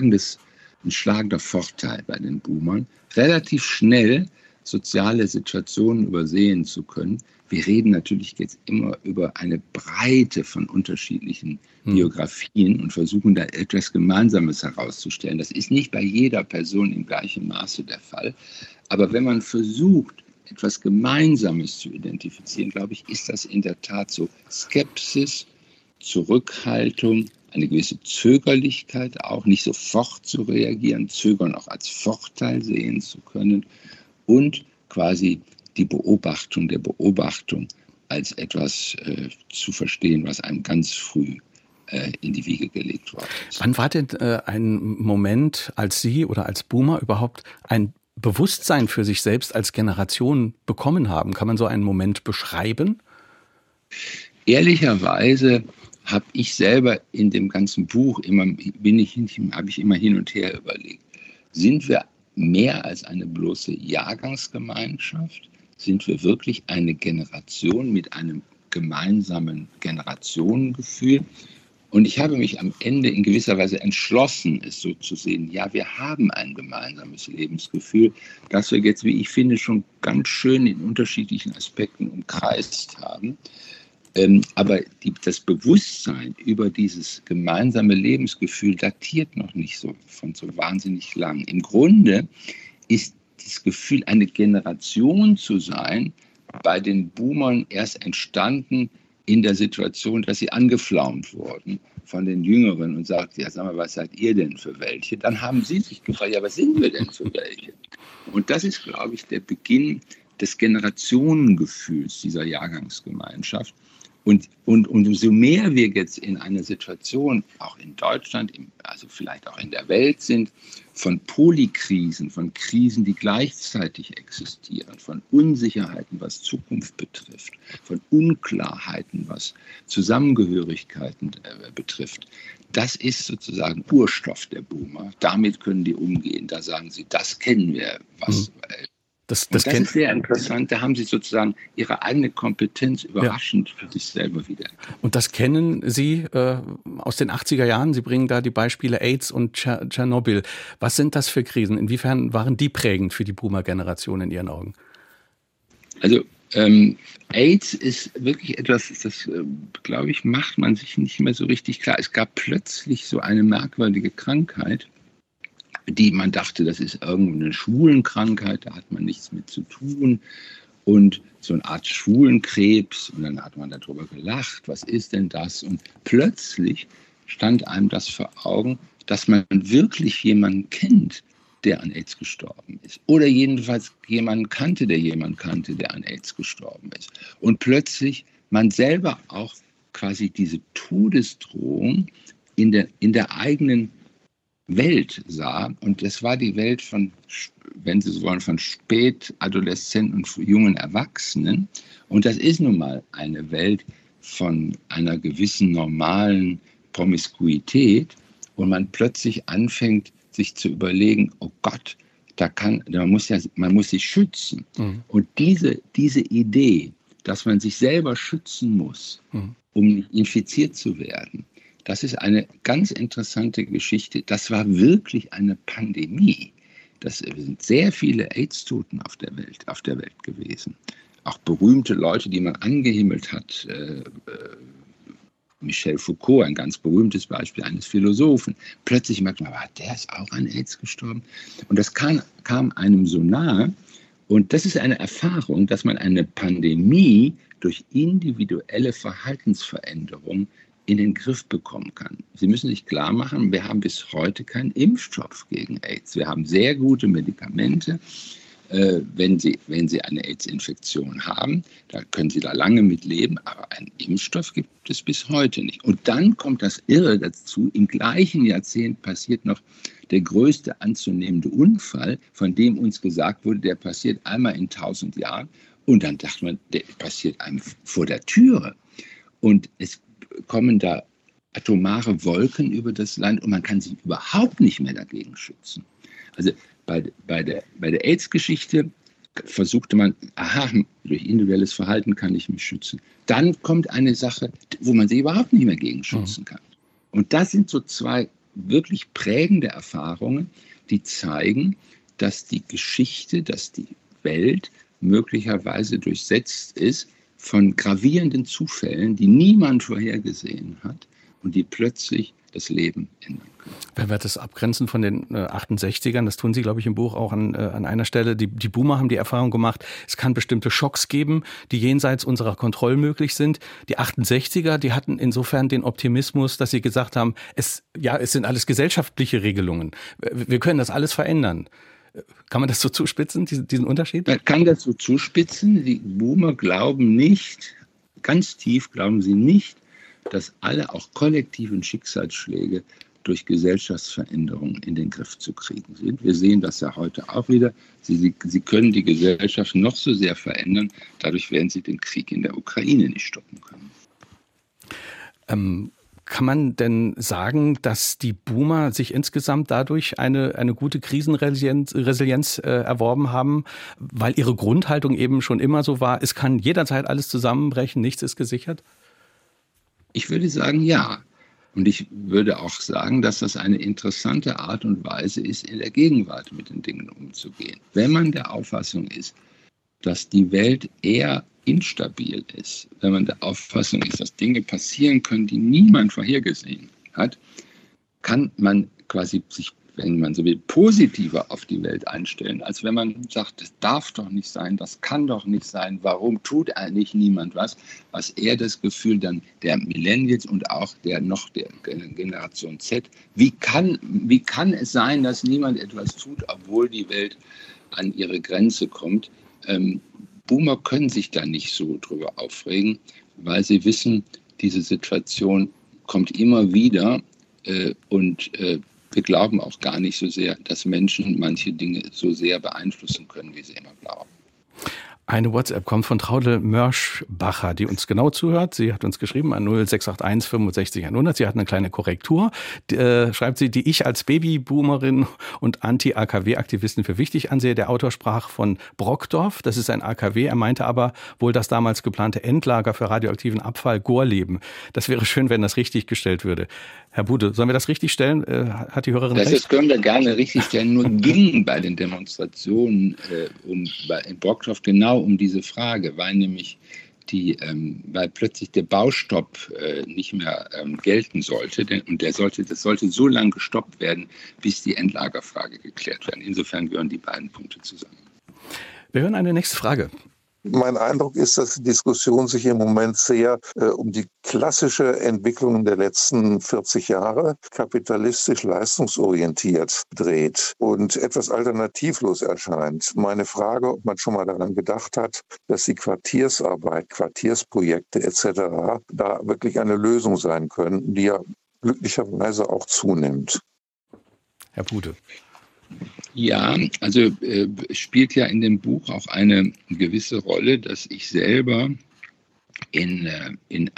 schlagender Vorteil bei den Boomern, relativ schnell soziale Situationen übersehen zu können. Wir reden natürlich jetzt immer über eine Breite von unterschiedlichen Biografien und versuchen da etwas Gemeinsames herauszustellen. Das ist nicht bei jeder Person im gleichen Maße der Fall. Aber wenn man versucht, etwas Gemeinsames zu identifizieren, glaube ich, ist das in der Tat so. Skepsis, Zurückhaltung, eine gewisse Zögerlichkeit auch, nicht sofort zu reagieren, Zögern auch als Vorteil sehen zu können und quasi die Beobachtung der Beobachtung als etwas zu verstehen, was einem ganz früh in die Wiege gelegt worden ist. Wann war denn ein Moment, als Sie oder als Boomer überhaupt ein Bewusstsein für sich selbst als Generation bekommen haben? Kann man so einen Moment beschreiben? Ehrlicherweise habe ich selber in dem ganzen Buch habe ich immer hin und her überlegt. Sind wir mehr als eine bloße Jahrgangsgemeinschaft? Sind wir wirklich eine Generation mit einem gemeinsamen Generationengefühl? Und ich habe mich am Ende in gewisser Weise entschlossen, es so zu sehen. Ja, wir haben ein gemeinsames Lebensgefühl, das wir jetzt, wie ich finde, schon ganz schön in unterschiedlichen Aspekten umkreist haben. Aber das Bewusstsein über dieses gemeinsame Lebensgefühl datiert noch nicht so wahnsinnig lang. Im Grunde ist das Gefühl, eine Generation zu sein, bei den Boomern erst entstanden in der Situation, dass sie angeflaumt wurden von den Jüngeren und sagt, ja, sag mal, was seid ihr denn für welche? Dann haben sie sich gefragt, ja, was sind wir denn für welche? Und das ist, glaube ich, der Beginn des Generationengefühls dieser Jahrgangsgemeinschaft. Und umso mehr wir jetzt in einer Situation, auch in Deutschland, also vielleicht auch in der Welt sind, von Polykrisen, von Krisen, die gleichzeitig existieren, von Unsicherheiten, was Zukunft betrifft, von Unklarheiten, was Zusammengehörigkeiten betrifft, das ist sozusagen Urstoff der Boomer. Damit können die umgehen. Da sagen sie, das kennen wir, was... Das ist sehr interessant. Da haben Sie sozusagen Ihre eigene Kompetenz überraschend für sich selber wieder. Und das kennen Sie aus den 80er Jahren. Sie bringen da die Beispiele AIDS und Tschernobyl. Was sind das für Krisen? Inwiefern waren die prägend für die Boomer-Generation in Ihren Augen? Also AIDS ist wirklich etwas, das, glaube ich, macht man sich nicht mehr so richtig klar. Es gab plötzlich so eine merkwürdige Krankheit, die man dachte, das ist irgendeine Schwulenkrankheit, da hat man nichts mit zu tun und so eine Art Schwulenkrebs und dann hat man darüber gelacht, was ist denn das? Und plötzlich stand einem das vor Augen, dass man wirklich jemanden kennt, der an AIDS gestorben ist oder jedenfalls jemanden kannte, der an AIDS gestorben ist. Und plötzlich man selber auch quasi diese Todesdrohung in der eigenen Welt sah. Und das war die Welt von, wenn Sie so wollen, von Spätadoleszenten und jungen Erwachsenen. Und das ist nun mal eine Welt von einer gewissen normalen Promiskuität. Und man plötzlich anfängt, sich zu überlegen, oh Gott, man muss sich schützen. Mhm. Und diese Idee, dass man sich selber schützen muss, um nicht infiziert zu werden, das ist eine ganz interessante Geschichte. Das war wirklich eine Pandemie. Es sind sehr viele AIDS-Toten auf der Welt gewesen. Auch berühmte Leute, die man angehimmelt hat. Michel Foucault, ein ganz berühmtes Beispiel eines Philosophen. Plötzlich merkt man, der ist auch an AIDS gestorben. Und das kam einem so nahe. Und das ist eine Erfahrung, dass man eine Pandemie durch individuelle Verhaltensveränderung in den Griff bekommen kann. Sie müssen sich klar machen, wir haben bis heute keinen Impfstoff gegen AIDS. Wir haben sehr gute Medikamente. Wenn Sie eine AIDS-Infektion haben, da können Sie da lange mit leben, aber einen Impfstoff gibt es bis heute nicht. Und dann kommt das Irre dazu, im gleichen Jahrzehnt passiert noch der größte anzunehmende Unfall, von dem uns gesagt wurde, der passiert einmal in 1000 Jahren. Und dann dachte man, der passiert einem vor der Türe. Und es kommen da atomare Wolken über das Land und man kann sich überhaupt nicht mehr dagegen schützen. Also bei der AIDS-Geschichte versuchte man, durch individuelles Verhalten kann ich mich schützen. Dann kommt eine Sache, wo man sich überhaupt nicht mehr gegen schützen kann. Und das sind so zwei wirklich prägende Erfahrungen, die zeigen, dass die Geschichte, dass die Welt möglicherweise durchsetzt ist von gravierenden Zufällen, die niemand vorhergesehen hat und die plötzlich das Leben ändern können. Wenn wir das abgrenzen von den 68ern, das tun Sie, glaube ich, im Buch auch an einer Stelle, die Boomer haben die Erfahrung gemacht, es kann bestimmte Schocks geben, die jenseits unserer Kontrolle möglich sind. Die 68er, die hatten insofern den Optimismus, dass sie gesagt haben, es sind alles gesellschaftliche Regelungen. Wir können das alles verändern. Kann man das so zuspitzen, diesen Unterschied? Man kann das so zuspitzen. Die Boomer glauben nicht, ganz tief glauben sie nicht, dass alle auch kollektiven Schicksalsschläge durch Gesellschaftsveränderungen in den Griff zu kriegen sind. Wir sehen das ja heute auch wieder. Sie können die Gesellschaft noch so sehr verändern, dadurch werden sie den Krieg in der Ukraine nicht stoppen können. Kann man denn sagen, dass die Boomer sich insgesamt dadurch eine gute Krisenresilienz erworben haben, weil ihre Grundhaltung eben schon immer so war, es kann jederzeit alles zusammenbrechen, nichts ist gesichert? Ich würde sagen, ja. Und ich würde auch sagen, dass das eine interessante Art und Weise ist, in der Gegenwart mit den Dingen umzugehen. Wenn man der Auffassung ist, dass die Welt eher instabil ist, wenn man der Auffassung ist, dass Dinge passieren können, die niemand vorhergesehen hat, kann man quasi sich, wenn man so will, positiver auf die Welt einstellen, als wenn man sagt, das darf doch nicht sein, das kann doch nicht sein, warum tut eigentlich niemand was eher das Gefühl dann der Millennials und auch der Generation Z, wie kann es sein, dass niemand etwas tut, obwohl die Welt an ihre Grenze kommt, Boomer können sich da nicht so drüber aufregen, weil sie wissen, diese Situation kommt immer wieder und wir glauben auch gar nicht so sehr, dass Menschen manche Dinge so sehr beeinflussen können, wie sie immer glauben. Eine WhatsApp kommt von Traudl Mörschbacher, die uns genau zuhört. Sie hat uns geschrieben an 0681 65 100. Sie hat eine kleine Korrektur. Schreibt sie, die ich als Babyboomerin und Anti-AKW-Aktivistin für wichtig ansehe. Der Autor sprach von Brockdorf. Das ist ein AKW. Er meinte aber wohl das damals geplante Endlager für radioaktiven Abfall Gorleben. Das wäre schön, wenn das richtig gestellt würde. Herr Bude, sollen wir das richtig stellen? Hat die Hörerin recht? Das können wir gerne richtig stellen. Nur ging bei den Demonstrationen in Brockdorf genau um diese Frage, weil nämlich weil plötzlich der Baustopp nicht mehr gelten sollte. Das sollte so lange gestoppt werden, bis die Endlagerfrage geklärt wird. Insofern gehören die beiden Punkte zusammen. Wir hören eine nächste Frage. Mein Eindruck ist, dass die Diskussion sich im Moment sehr um die klassische Entwicklung der letzten 40 Jahre kapitalistisch leistungsorientiert dreht und etwas alternativlos erscheint. Meine Frage, ob man schon mal daran gedacht hat, dass die Quartiersarbeit, Quartiersprojekte etc. da wirklich eine Lösung sein können, die ja glücklicherweise auch zunimmt. Herr Bude. Ja, also spielt ja in dem Buch auch eine gewisse Rolle, dass ich selber in den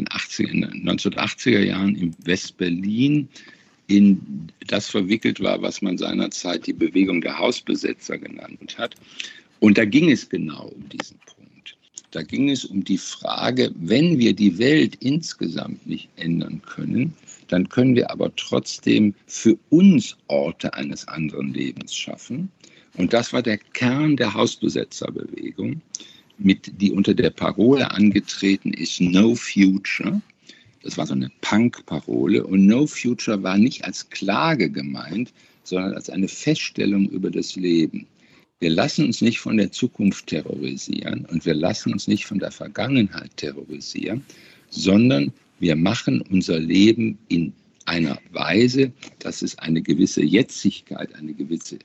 1980er Jahren in West-Berlin in das verwickelt war, was man seinerzeit die Bewegung der Hausbesetzer genannt hat. Und da ging es genau um diesen Punkt. Da ging es um die Frage, wenn wir die Welt insgesamt nicht ändern können, dann können wir aber trotzdem für uns Orte eines anderen Lebens schaffen. Und das war der Kern der Hausbesetzerbewegung, die unter der Parole angetreten ist, No Future. Das war so eine Punk-Parole. Und No Future war nicht als Klage gemeint, sondern als eine Feststellung über das Leben. Wir lassen uns nicht von der Zukunft terrorisieren und wir lassen uns nicht von der Vergangenheit terrorisieren, sondern wir machen unser Leben in einer Weise, dass es eine gewisse Jetzigkeit, eine gewisse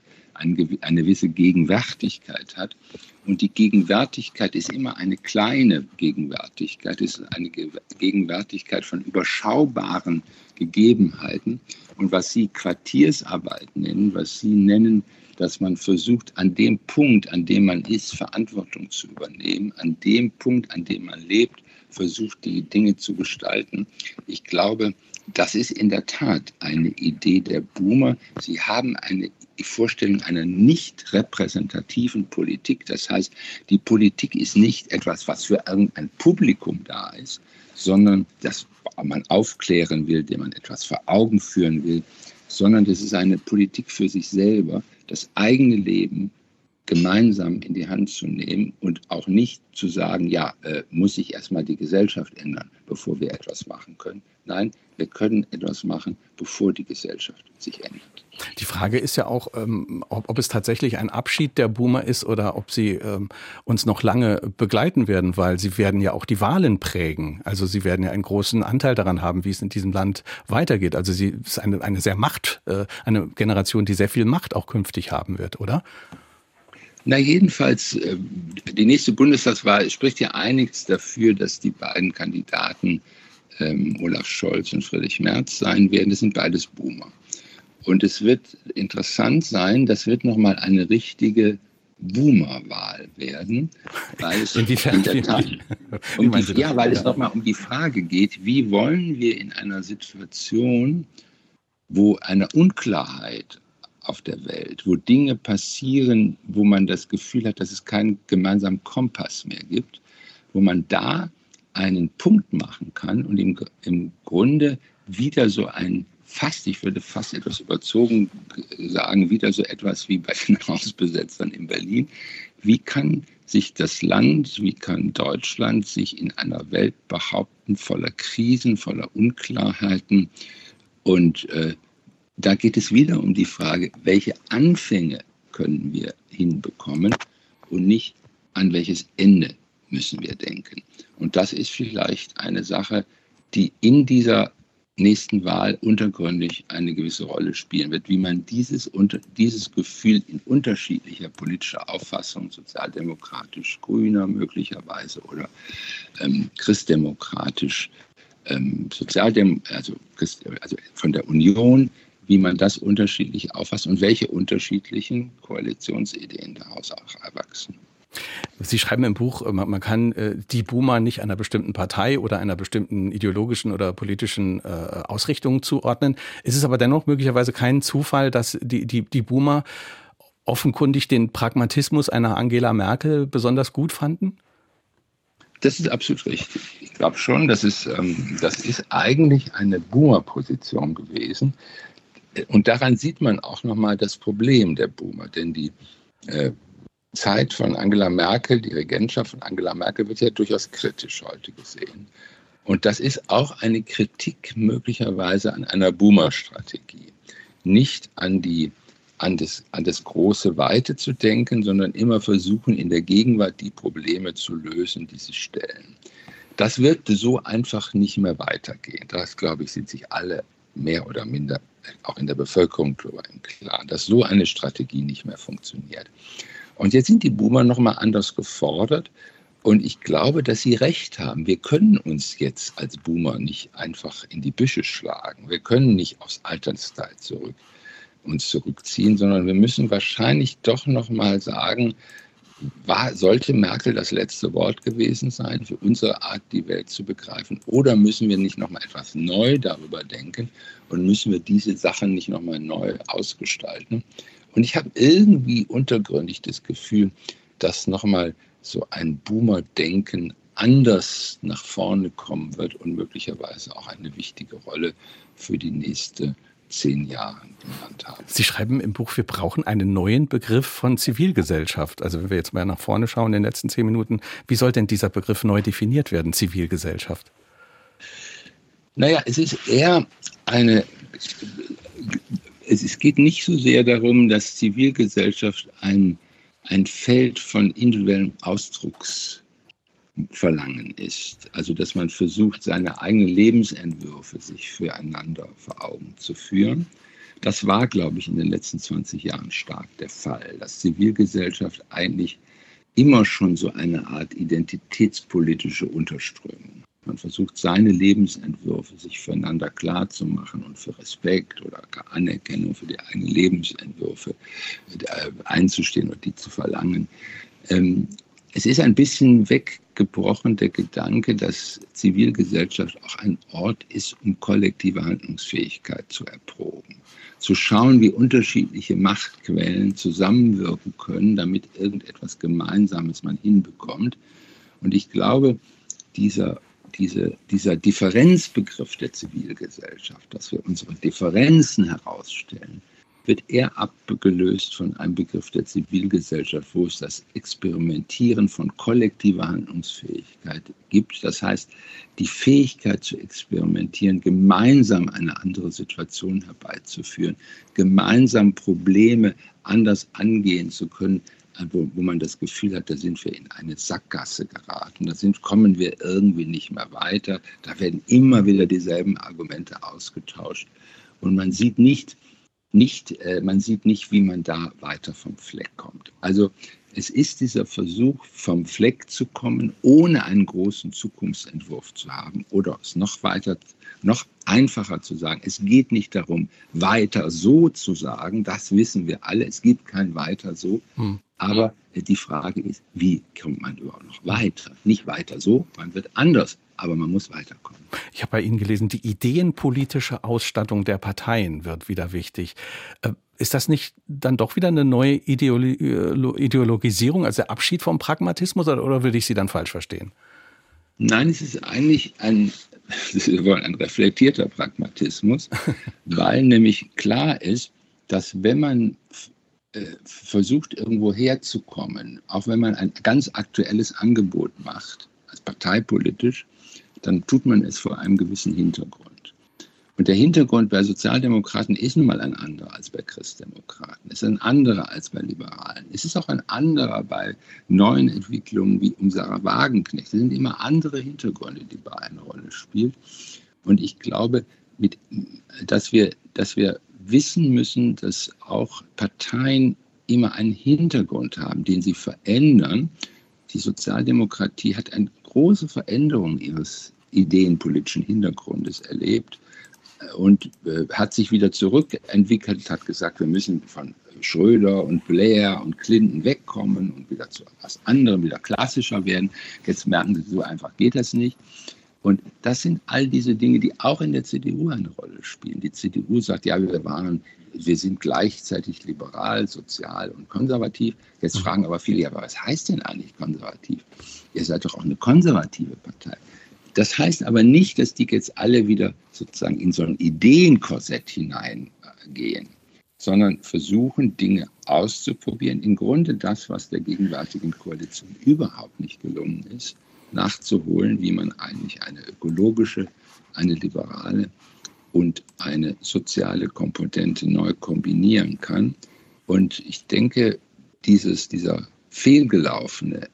Gegenwärtigkeit hat. Und die Gegenwärtigkeit ist immer eine kleine Gegenwärtigkeit, es ist eine Gegenwärtigkeit von überschaubaren Gegebenheiten. Und was Sie Quartiersarbeit nennen, was Sie nennen, dass man versucht, an dem Punkt, an dem man ist, Verantwortung zu übernehmen, an dem Punkt, an dem man lebt, versucht, die Dinge zu gestalten. Ich glaube, das ist in der Tat eine Idee der Boomer. Sie haben eine Vorstellung einer nicht repräsentativen Politik. Das heißt, die Politik ist nicht etwas, was für irgendein Publikum da ist, sondern das man aufklären will, dem man etwas vor Augen führen will, sondern das ist eine Politik für sich selber, das eigene Leben gemeinsam in die Hand zu nehmen und auch nicht zu sagen, muss sich erstmal die Gesellschaft ändern, bevor wir etwas machen können. Nein, wir können etwas machen, bevor die Gesellschaft sich ändert. Die Frage ist ja auch, ob es tatsächlich ein Abschied der Boomer ist oder ob sie uns noch lange begleiten werden, weil sie werden ja auch die Wahlen prägen. Also sie werden ja einen großen Anteil daran haben, wie es in diesem Land weitergeht. Also sie ist eine Generation, die sehr viel Macht auch künftig haben wird, oder? Na jedenfalls, die nächste Bundestagswahl spricht ja einiges dafür, dass die beiden Kandidaten Olaf Scholz und Friedrich Merz sein werden. Das sind beides Boomer. Und es wird interessant sein, das wird nochmal eine richtige Boomer-Wahl werden, weil es in der Tat weil es nochmal um die Frage geht, wie wollen wir in einer Situation, wo eine Unklarheit auf der Welt, wo Dinge passieren, wo man das Gefühl hat, dass es keinen gemeinsamen Kompass mehr gibt, wo man da einen Punkt machen kann und im Grunde wieder so ich würde fast etwas überzogen sagen, wieder so etwas wie bei den Hausbesetzern in Berlin. Wie kann sich das Land, wie kann Deutschland sich in einer Welt behaupten, voller Krisen, voller Unklarheiten? Und da geht es wieder um die Frage, welche Anfänge können wir hinbekommen und nicht an welches Ende müssen wir denken. Und das ist vielleicht eine Sache, die in dieser nächsten Wahl untergründig eine gewisse Rolle spielen wird, wie man dieses Gefühl in unterschiedlicher politischer Auffassung, sozialdemokratisch, grüner möglicherweise oder christdemokratisch, also von der Union, wie man das unterschiedlich auffasst und welche unterschiedlichen Koalitionsideen daraus auch erwachsen. Sie schreiben im Buch, man kann die Boomer nicht einer bestimmten Partei oder einer bestimmten ideologischen oder politischen Ausrichtung zuordnen. Ist es aber dennoch möglicherweise kein Zufall, dass die Boomer offenkundig den Pragmatismus einer Angela Merkel besonders gut fanden? Das ist absolut richtig. Ich glaube schon, das ist eigentlich eine Boomer-Position gewesen. Und daran sieht man auch nochmal das Problem der Boomer. Denn die Zeit von Angela Merkel, die Regentschaft von Angela Merkel wird ja durchaus kritisch heute gesehen. Und das ist auch eine Kritik möglicherweise an einer Boomer-Strategie. Nicht an das große Weite zu denken, sondern immer versuchen, in der Gegenwart die Probleme zu lösen, die sich stellen. Das wird so einfach nicht mehr weitergehen. Das, glaube ich, sind sich alle mehr oder minder, auch in der Bevölkerung darüber im Klaren, dass so eine Strategie nicht mehr funktioniert. Und jetzt sind die Boomer nochmal anders gefordert. Und ich glaube, dass sie recht haben. Wir können uns jetzt als Boomer nicht einfach in die Büsche schlagen. Wir können nicht aufs Altersstyle uns zurückziehen, sondern wir müssen wahrscheinlich doch nochmal sagen, sollte Merkel das letzte Wort gewesen sein für unsere Art, die Welt zu begreifen? Oder müssen wir nicht nochmal etwas neu darüber denken und müssen wir diese Sachen nicht nochmal neu ausgestalten? Und ich habe irgendwie untergründig das Gefühl, dass nochmal so ein Boomer-Denken anders nach vorne kommen wird und möglicherweise auch eine wichtige Rolle für die nächste 10 Jahre genannt haben. Sie schreiben im Buch, wir brauchen einen neuen Begriff von Zivilgesellschaft. Also wenn wir jetzt mal nach vorne schauen in den letzten 10 Minuten, wie soll denn dieser Begriff neu definiert werden, Zivilgesellschaft? Naja, es ist eher es geht nicht so sehr darum, dass Zivilgesellschaft ein Feld von individuellem Ausdrucksverlangen ist. Also dass man versucht, seine eigenen Lebensentwürfe sich füreinander vor Augen zu führen. Das war, glaube ich, in den letzten 20 Jahren stark der Fall, dass Zivilgesellschaft eigentlich immer schon so eine Art identitätspolitische Unterströmung. Man versucht, seine Lebensentwürfe sich füreinander klar zu machen und für Respekt oder Anerkennung für die eigenen Lebensentwürfe einzustehen und die zu verlangen. Es ist ein bisschen weggebrochen der Gedanke, dass Zivilgesellschaft auch ein Ort ist, um kollektive Handlungsfähigkeit zu erproben. Zu schauen, wie unterschiedliche Machtquellen zusammenwirken können, damit irgendetwas Gemeinsames man hinbekommt. Und ich glaube, dieser Differenzbegriff der Zivilgesellschaft, dass wir unsere Differenzen herausstellen, wird eher abgelöst von einem Begriff der Zivilgesellschaft, wo es das Experimentieren von kollektiver Handlungsfähigkeit gibt. Das heißt, die Fähigkeit zu experimentieren, gemeinsam eine andere Situation herbeizuführen, gemeinsam Probleme anders angehen zu können, wo man das Gefühl hat, da sind wir in eine Sackgasse geraten, kommen wir irgendwie nicht mehr weiter, da werden immer wieder dieselben Argumente ausgetauscht und man sieht nicht, wie man da weiter vom Fleck kommt. Also es ist dieser Versuch, vom Fleck zu kommen, ohne einen großen Zukunftsentwurf zu haben oder es noch einfacher zu sagen. Es geht nicht darum, weiter so zu sagen, das wissen wir alle, es gibt kein weiter so. Aber die Frage ist, wie kommt man überhaupt noch weiter? Nicht weiter so, man wird anders, aber man muss weiterkommen. Ich habe bei Ihnen gelesen, die ideenpolitische Ausstattung der Parteien wird wieder wichtig. Ist das nicht dann doch wieder eine neue Ideologisierung, also der Abschied vom Pragmatismus, oder würde ich Sie dann falsch verstehen? Nein, es ist eigentlich ein reflektierter Pragmatismus, weil nämlich klar ist, dass wenn man versucht, irgendwo herzukommen, auch wenn man ein ganz aktuelles Angebot macht, als parteipolitisch, dann tut man es vor einem gewissen Hintergrund. Und der Hintergrund bei Sozialdemokraten ist nun mal ein anderer als bei Christdemokraten. Es ist ein anderer als bei Liberalen. Es ist auch ein anderer bei neuen Entwicklungen wie um Sarah Wagenknecht. Es sind immer andere Hintergründe, die bei eine Rolle spielen. Und ich glaube, dass wir wissen müssen, dass auch Parteien immer einen Hintergrund haben, den sie verändern. Die Sozialdemokratie hat eine große Veränderung ihres ideenpolitischen Hintergrundes erlebt und hat sich wieder zurückentwickelt, hat gesagt, wir müssen von Schröder und Blair und Clinton wegkommen und wieder zu etwas anderem, wieder klassischer werden. Jetzt merken sie, so einfach geht das nicht. Und das sind all diese Dinge, die auch in der CDU eine Rolle spielen. Die CDU sagt, ja, wir sind gleichzeitig liberal, sozial und konservativ. Jetzt fragen aber viele, ja, aber was heißt denn eigentlich konservativ? Ihr seid doch auch eine konservative Partei. Das heißt aber nicht, dass die jetzt alle wieder sozusagen in so ein Ideenkorsett hineingehen, sondern versuchen, Dinge auszuprobieren. Im Grunde das, was der gegenwärtigen Koalition überhaupt nicht gelungen ist, nachzuholen, wie man eigentlich eine ökologische, eine liberale und eine soziale Komponente neu kombinieren kann. Und ich denke, dieses fehlgelaufene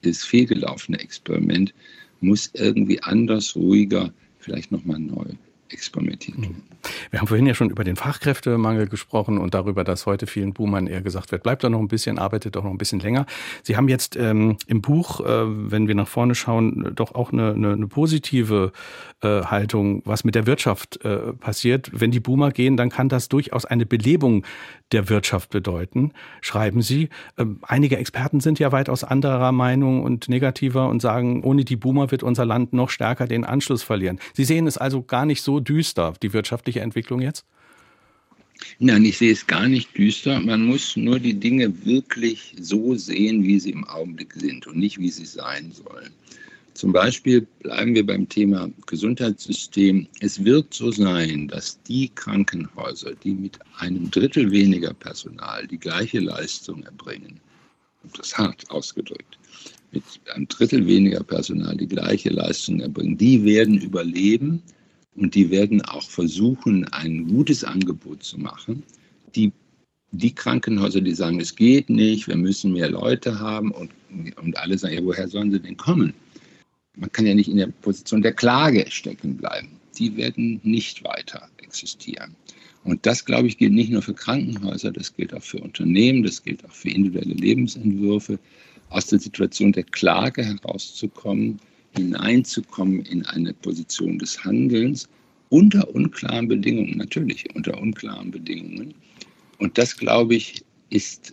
Experiment muss irgendwie anders, ruhiger, vielleicht nochmal neu experimentiert werden. Wir haben vorhin ja schon über den Fachkräftemangel gesprochen und darüber, dass heute vielen Boomern eher gesagt wird, bleibt doch noch ein bisschen, arbeitet doch noch ein bisschen länger. Sie haben jetzt im Buch, wenn wir nach vorne schauen, doch auch eine positive Haltung, was mit der Wirtschaft passiert. Wenn die Boomer gehen, dann kann das durchaus eine Belebung der Wirtschaft bedeuten, schreiben Sie. Einige Experten sind ja weitaus anderer Meinung und negativer und sagen, ohne die Boomer wird unser Land noch stärker den Anschluss verlieren. Sie sehen es also gar nicht so düster, die wirtschaftliche Entwicklung jetzt? Nein, ich sehe es gar nicht düster. Man muss nur die Dinge wirklich so sehen, wie sie im Augenblick sind und nicht, wie sie sein sollen. Zum Beispiel bleiben wir beim Thema Gesundheitssystem. Es wird so sein, dass die Krankenhäuser, die mit einem Drittel weniger Personal die gleiche Leistung erbringen, und das hart ausgedrückt, mit einem Drittel weniger Personal die gleiche Leistung erbringen, die werden überleben und die werden auch versuchen, ein gutes Angebot zu machen. Die Krankenhäuser, die sagen, es geht nicht, wir müssen mehr Leute haben und alle sagen, ja, woher sollen sie denn kommen? Man kann ja nicht in der Position der Klage stecken bleiben. Die werden nicht weiter existieren. Und das, glaube ich, gilt nicht nur für Krankenhäuser, das gilt auch für Unternehmen, das gilt auch für individuelle Lebensentwürfe. Aus der Situation der Klage herauszukommen, hineinzukommen in eine Position des Handelns unter unklaren Bedingungen, natürlich unter unklaren Bedingungen. Und das, glaube ich, ist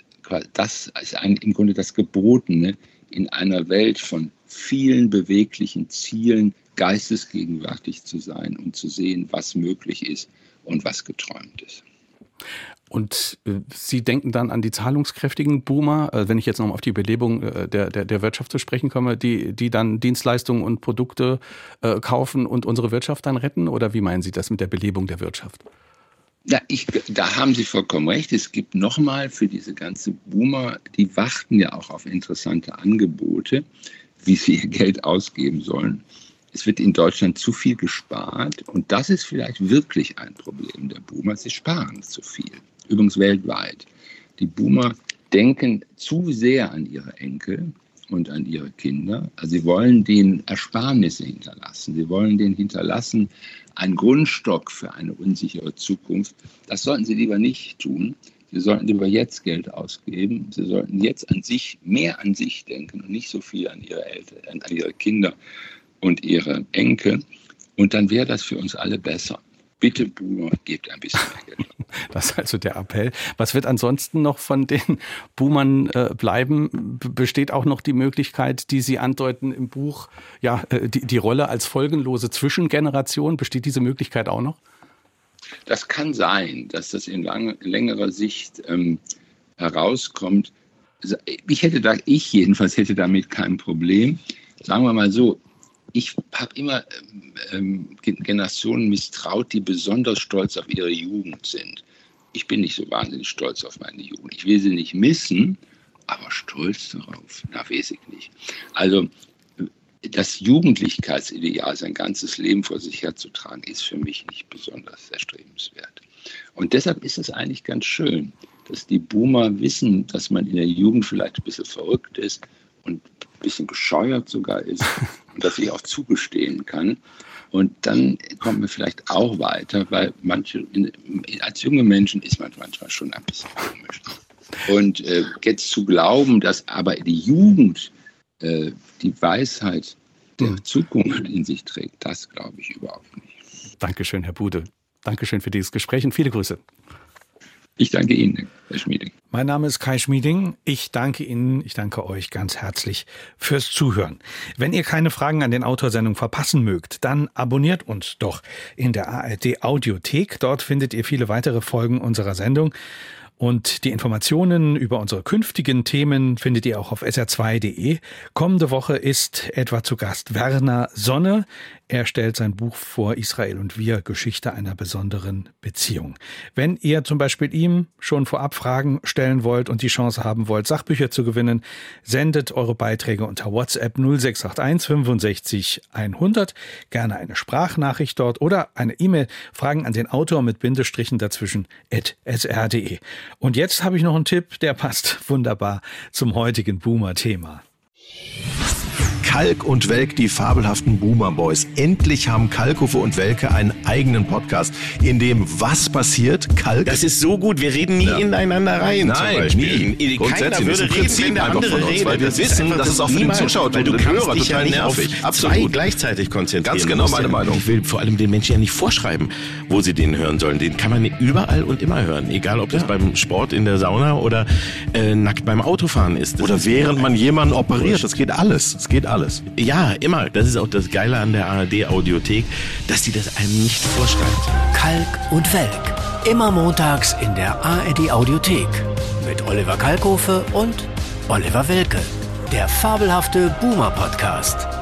im Grunde das Gebotene in einer Welt von vielen beweglichen Zielen, geistesgegenwärtig zu sein und zu sehen, was möglich ist und was geträumt ist. Und Sie denken dann an die zahlungskräftigen Boomer, wenn ich jetzt noch mal auf die Belebung der Wirtschaft zu sprechen komme, die dann Dienstleistungen und Produkte kaufen und unsere Wirtschaft dann retten? Oder wie meinen Sie das mit der Belebung der Wirtschaft? Ja, da haben Sie vollkommen recht. Es gibt nochmal für diese ganze Boomer, die warten ja auch auf interessante Angebote, wie sie ihr Geld ausgeben sollen. Es wird in Deutschland zu viel gespart und das ist vielleicht wirklich ein Problem der Boomer. Sie sparen zu viel, übrigens weltweit. Die Boomer denken zu sehr an ihre Enkel und an ihre Kinder. Also sie wollen denen Ersparnisse hinterlassen. Sie wollen denen hinterlassen einen Grundstock für eine unsichere Zukunft. Das sollten sie lieber nicht tun. Sie sollten lieber jetzt Geld ausgeben. Sie sollten jetzt mehr an sich denken und nicht so viel an ihre Eltern, an ihre Kinder und ihre Enkel. Und dann wäre das für uns alle besser. Bitte, Boomer, gebt ein bisschen mehr Geld. Das ist also der Appell. Was wird ansonsten noch von den Boomern bleiben? Besteht auch noch die Möglichkeit, die Sie andeuten im Buch, ja, die Rolle als folgenlose Zwischengeneration, besteht diese Möglichkeit auch noch? Das kann sein, dass das in längerer Sicht herauskommt. Ich jedenfalls hätte damit kein Problem. Sagen wir mal so, ich habe immer Generationen misstraut, die besonders stolz auf ihre Jugend sind. Ich bin nicht so wahnsinnig stolz auf meine Jugend. Ich will sie nicht missen, aber stolz darauf, weiß ich nicht. Also das Jugendlichkeitsideal, sein ganzes Leben vor sich herzutragen, ist für mich nicht besonders erstrebenswert. Und deshalb ist es eigentlich ganz schön, dass die Boomer wissen, dass man in der Jugend vielleicht ein bisschen verrückt ist und ein bisschen bescheuert sogar ist und das ich auch zugestehen kann. Und dann kommen wir vielleicht auch weiter, weil als junge Menschen ist man manchmal schon ein bisschen komisch. Und jetzt zu glauben, dass aber die Jugend die Weisheit der Zukunft in sich trägt, das glaube ich überhaupt nicht. Dankeschön, Herr Bude. Dankeschön für dieses Gespräch und viele Grüße. Ich danke Ihnen, Herr Schmieding. Mein Name ist Kai Schmieding. Ich danke Ihnen, ich danke euch ganz herzlich fürs Zuhören. Wenn ihr keine Fragen an den Autorsendung verpassen mögt, dann abonniert uns doch in der ARD Audiothek. Dort findet ihr viele weitere Folgen unserer Sendung. Und die Informationen über unsere künftigen Themen findet ihr auch auf sr2.de. Kommende Woche ist etwa zu Gast Werner Sonne. Er stellt sein Buch vor, Israel und wir, Geschichte einer besonderen Beziehung. Wenn ihr zum Beispiel ihm schon vorab Fragen stellen wollt und die Chance haben wollt, Sachbücher zu gewinnen, sendet eure Beiträge unter WhatsApp 0681 65 100. Gerne eine Sprachnachricht dort oder eine E-Mail, Fragen an den Autor mit Bindestrichen dazwischen @sr.de. Und jetzt habe ich noch einen Tipp, der passt wunderbar zum heutigen Boomer-Thema. Kalk und Welk, die fabelhaften Boomer Boys. Endlich haben Kalkofe und Welke einen eigenen Podcast, in dem was passiert? Kalk. Das ist so gut, wir reden nie ineinander rein. Nein, nie. Keiner würde reden, wenn der andere redet. Weil wir wissen, dass es auch für den Zuschauer und den Hörer total nervig. Absolut. Zwei gleichzeitig konzentrieren. Ganz genau meine Meinung. Ich will vor allem den Menschen ja nicht vorschreiben, wo sie den hören sollen. Den kann man überall und immer hören. Egal, ob das beim Sport in der Sauna oder nackt beim Autofahren ist. Oder während man jemanden operiert. Das geht alles. Es geht alles. Ja, immer. Das ist auch das Geile an der ARD-Audiothek, dass sie das einem nicht vorschreibt. Kalk und Welk. Immer montags in der ARD-Audiothek. Mit Oliver Kalkofe und Oliver Welke. Der fabelhafte Boomer-Podcast.